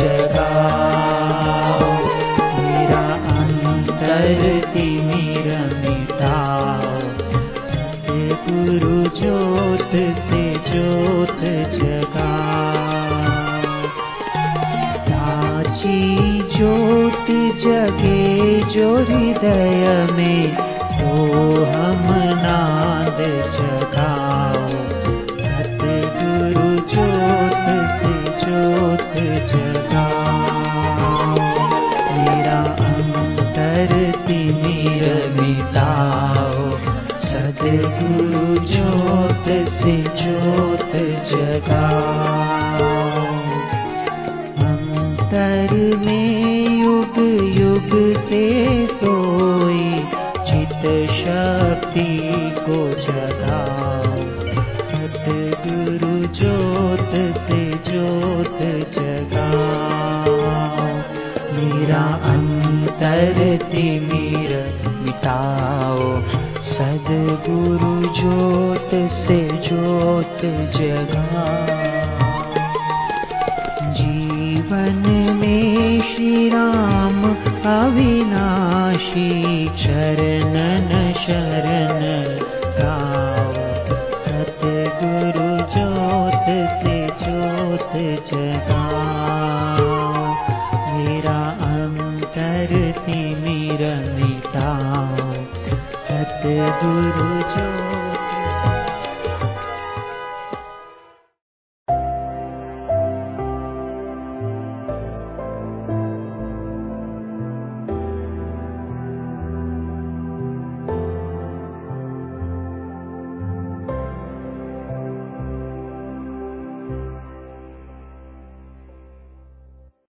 जगाओ। मेरा अंतर तिमिर मिटाओ, सतगुरु ज्योत से ज्योत जगाओ। साची ज्योत जगे जो हृदय में, सोहम नाद जगाओ, सतगुरु ज्योत से ज्योत जगाओ। मेरा अंतर तिमिर मिटाओ, सतगुरु ज्योत से ज्योत जगाओ। अंतर में युग युग से सोई, चित शक्ति को जगाओ, सतगुरु ज्योत से ज्योत जगाओ। मेरा अंतर तिमिर मिटाओ, सद्गुरु ज्योत से ज्योत जगाओ। जीवन में श्री राम अविनाशी, शरणन शरण गाओ, सतगुरु ज्योत से ज्योत जगाओ। मेरा अंतर तिमिर मिटाओ, सतगुरु ज्योत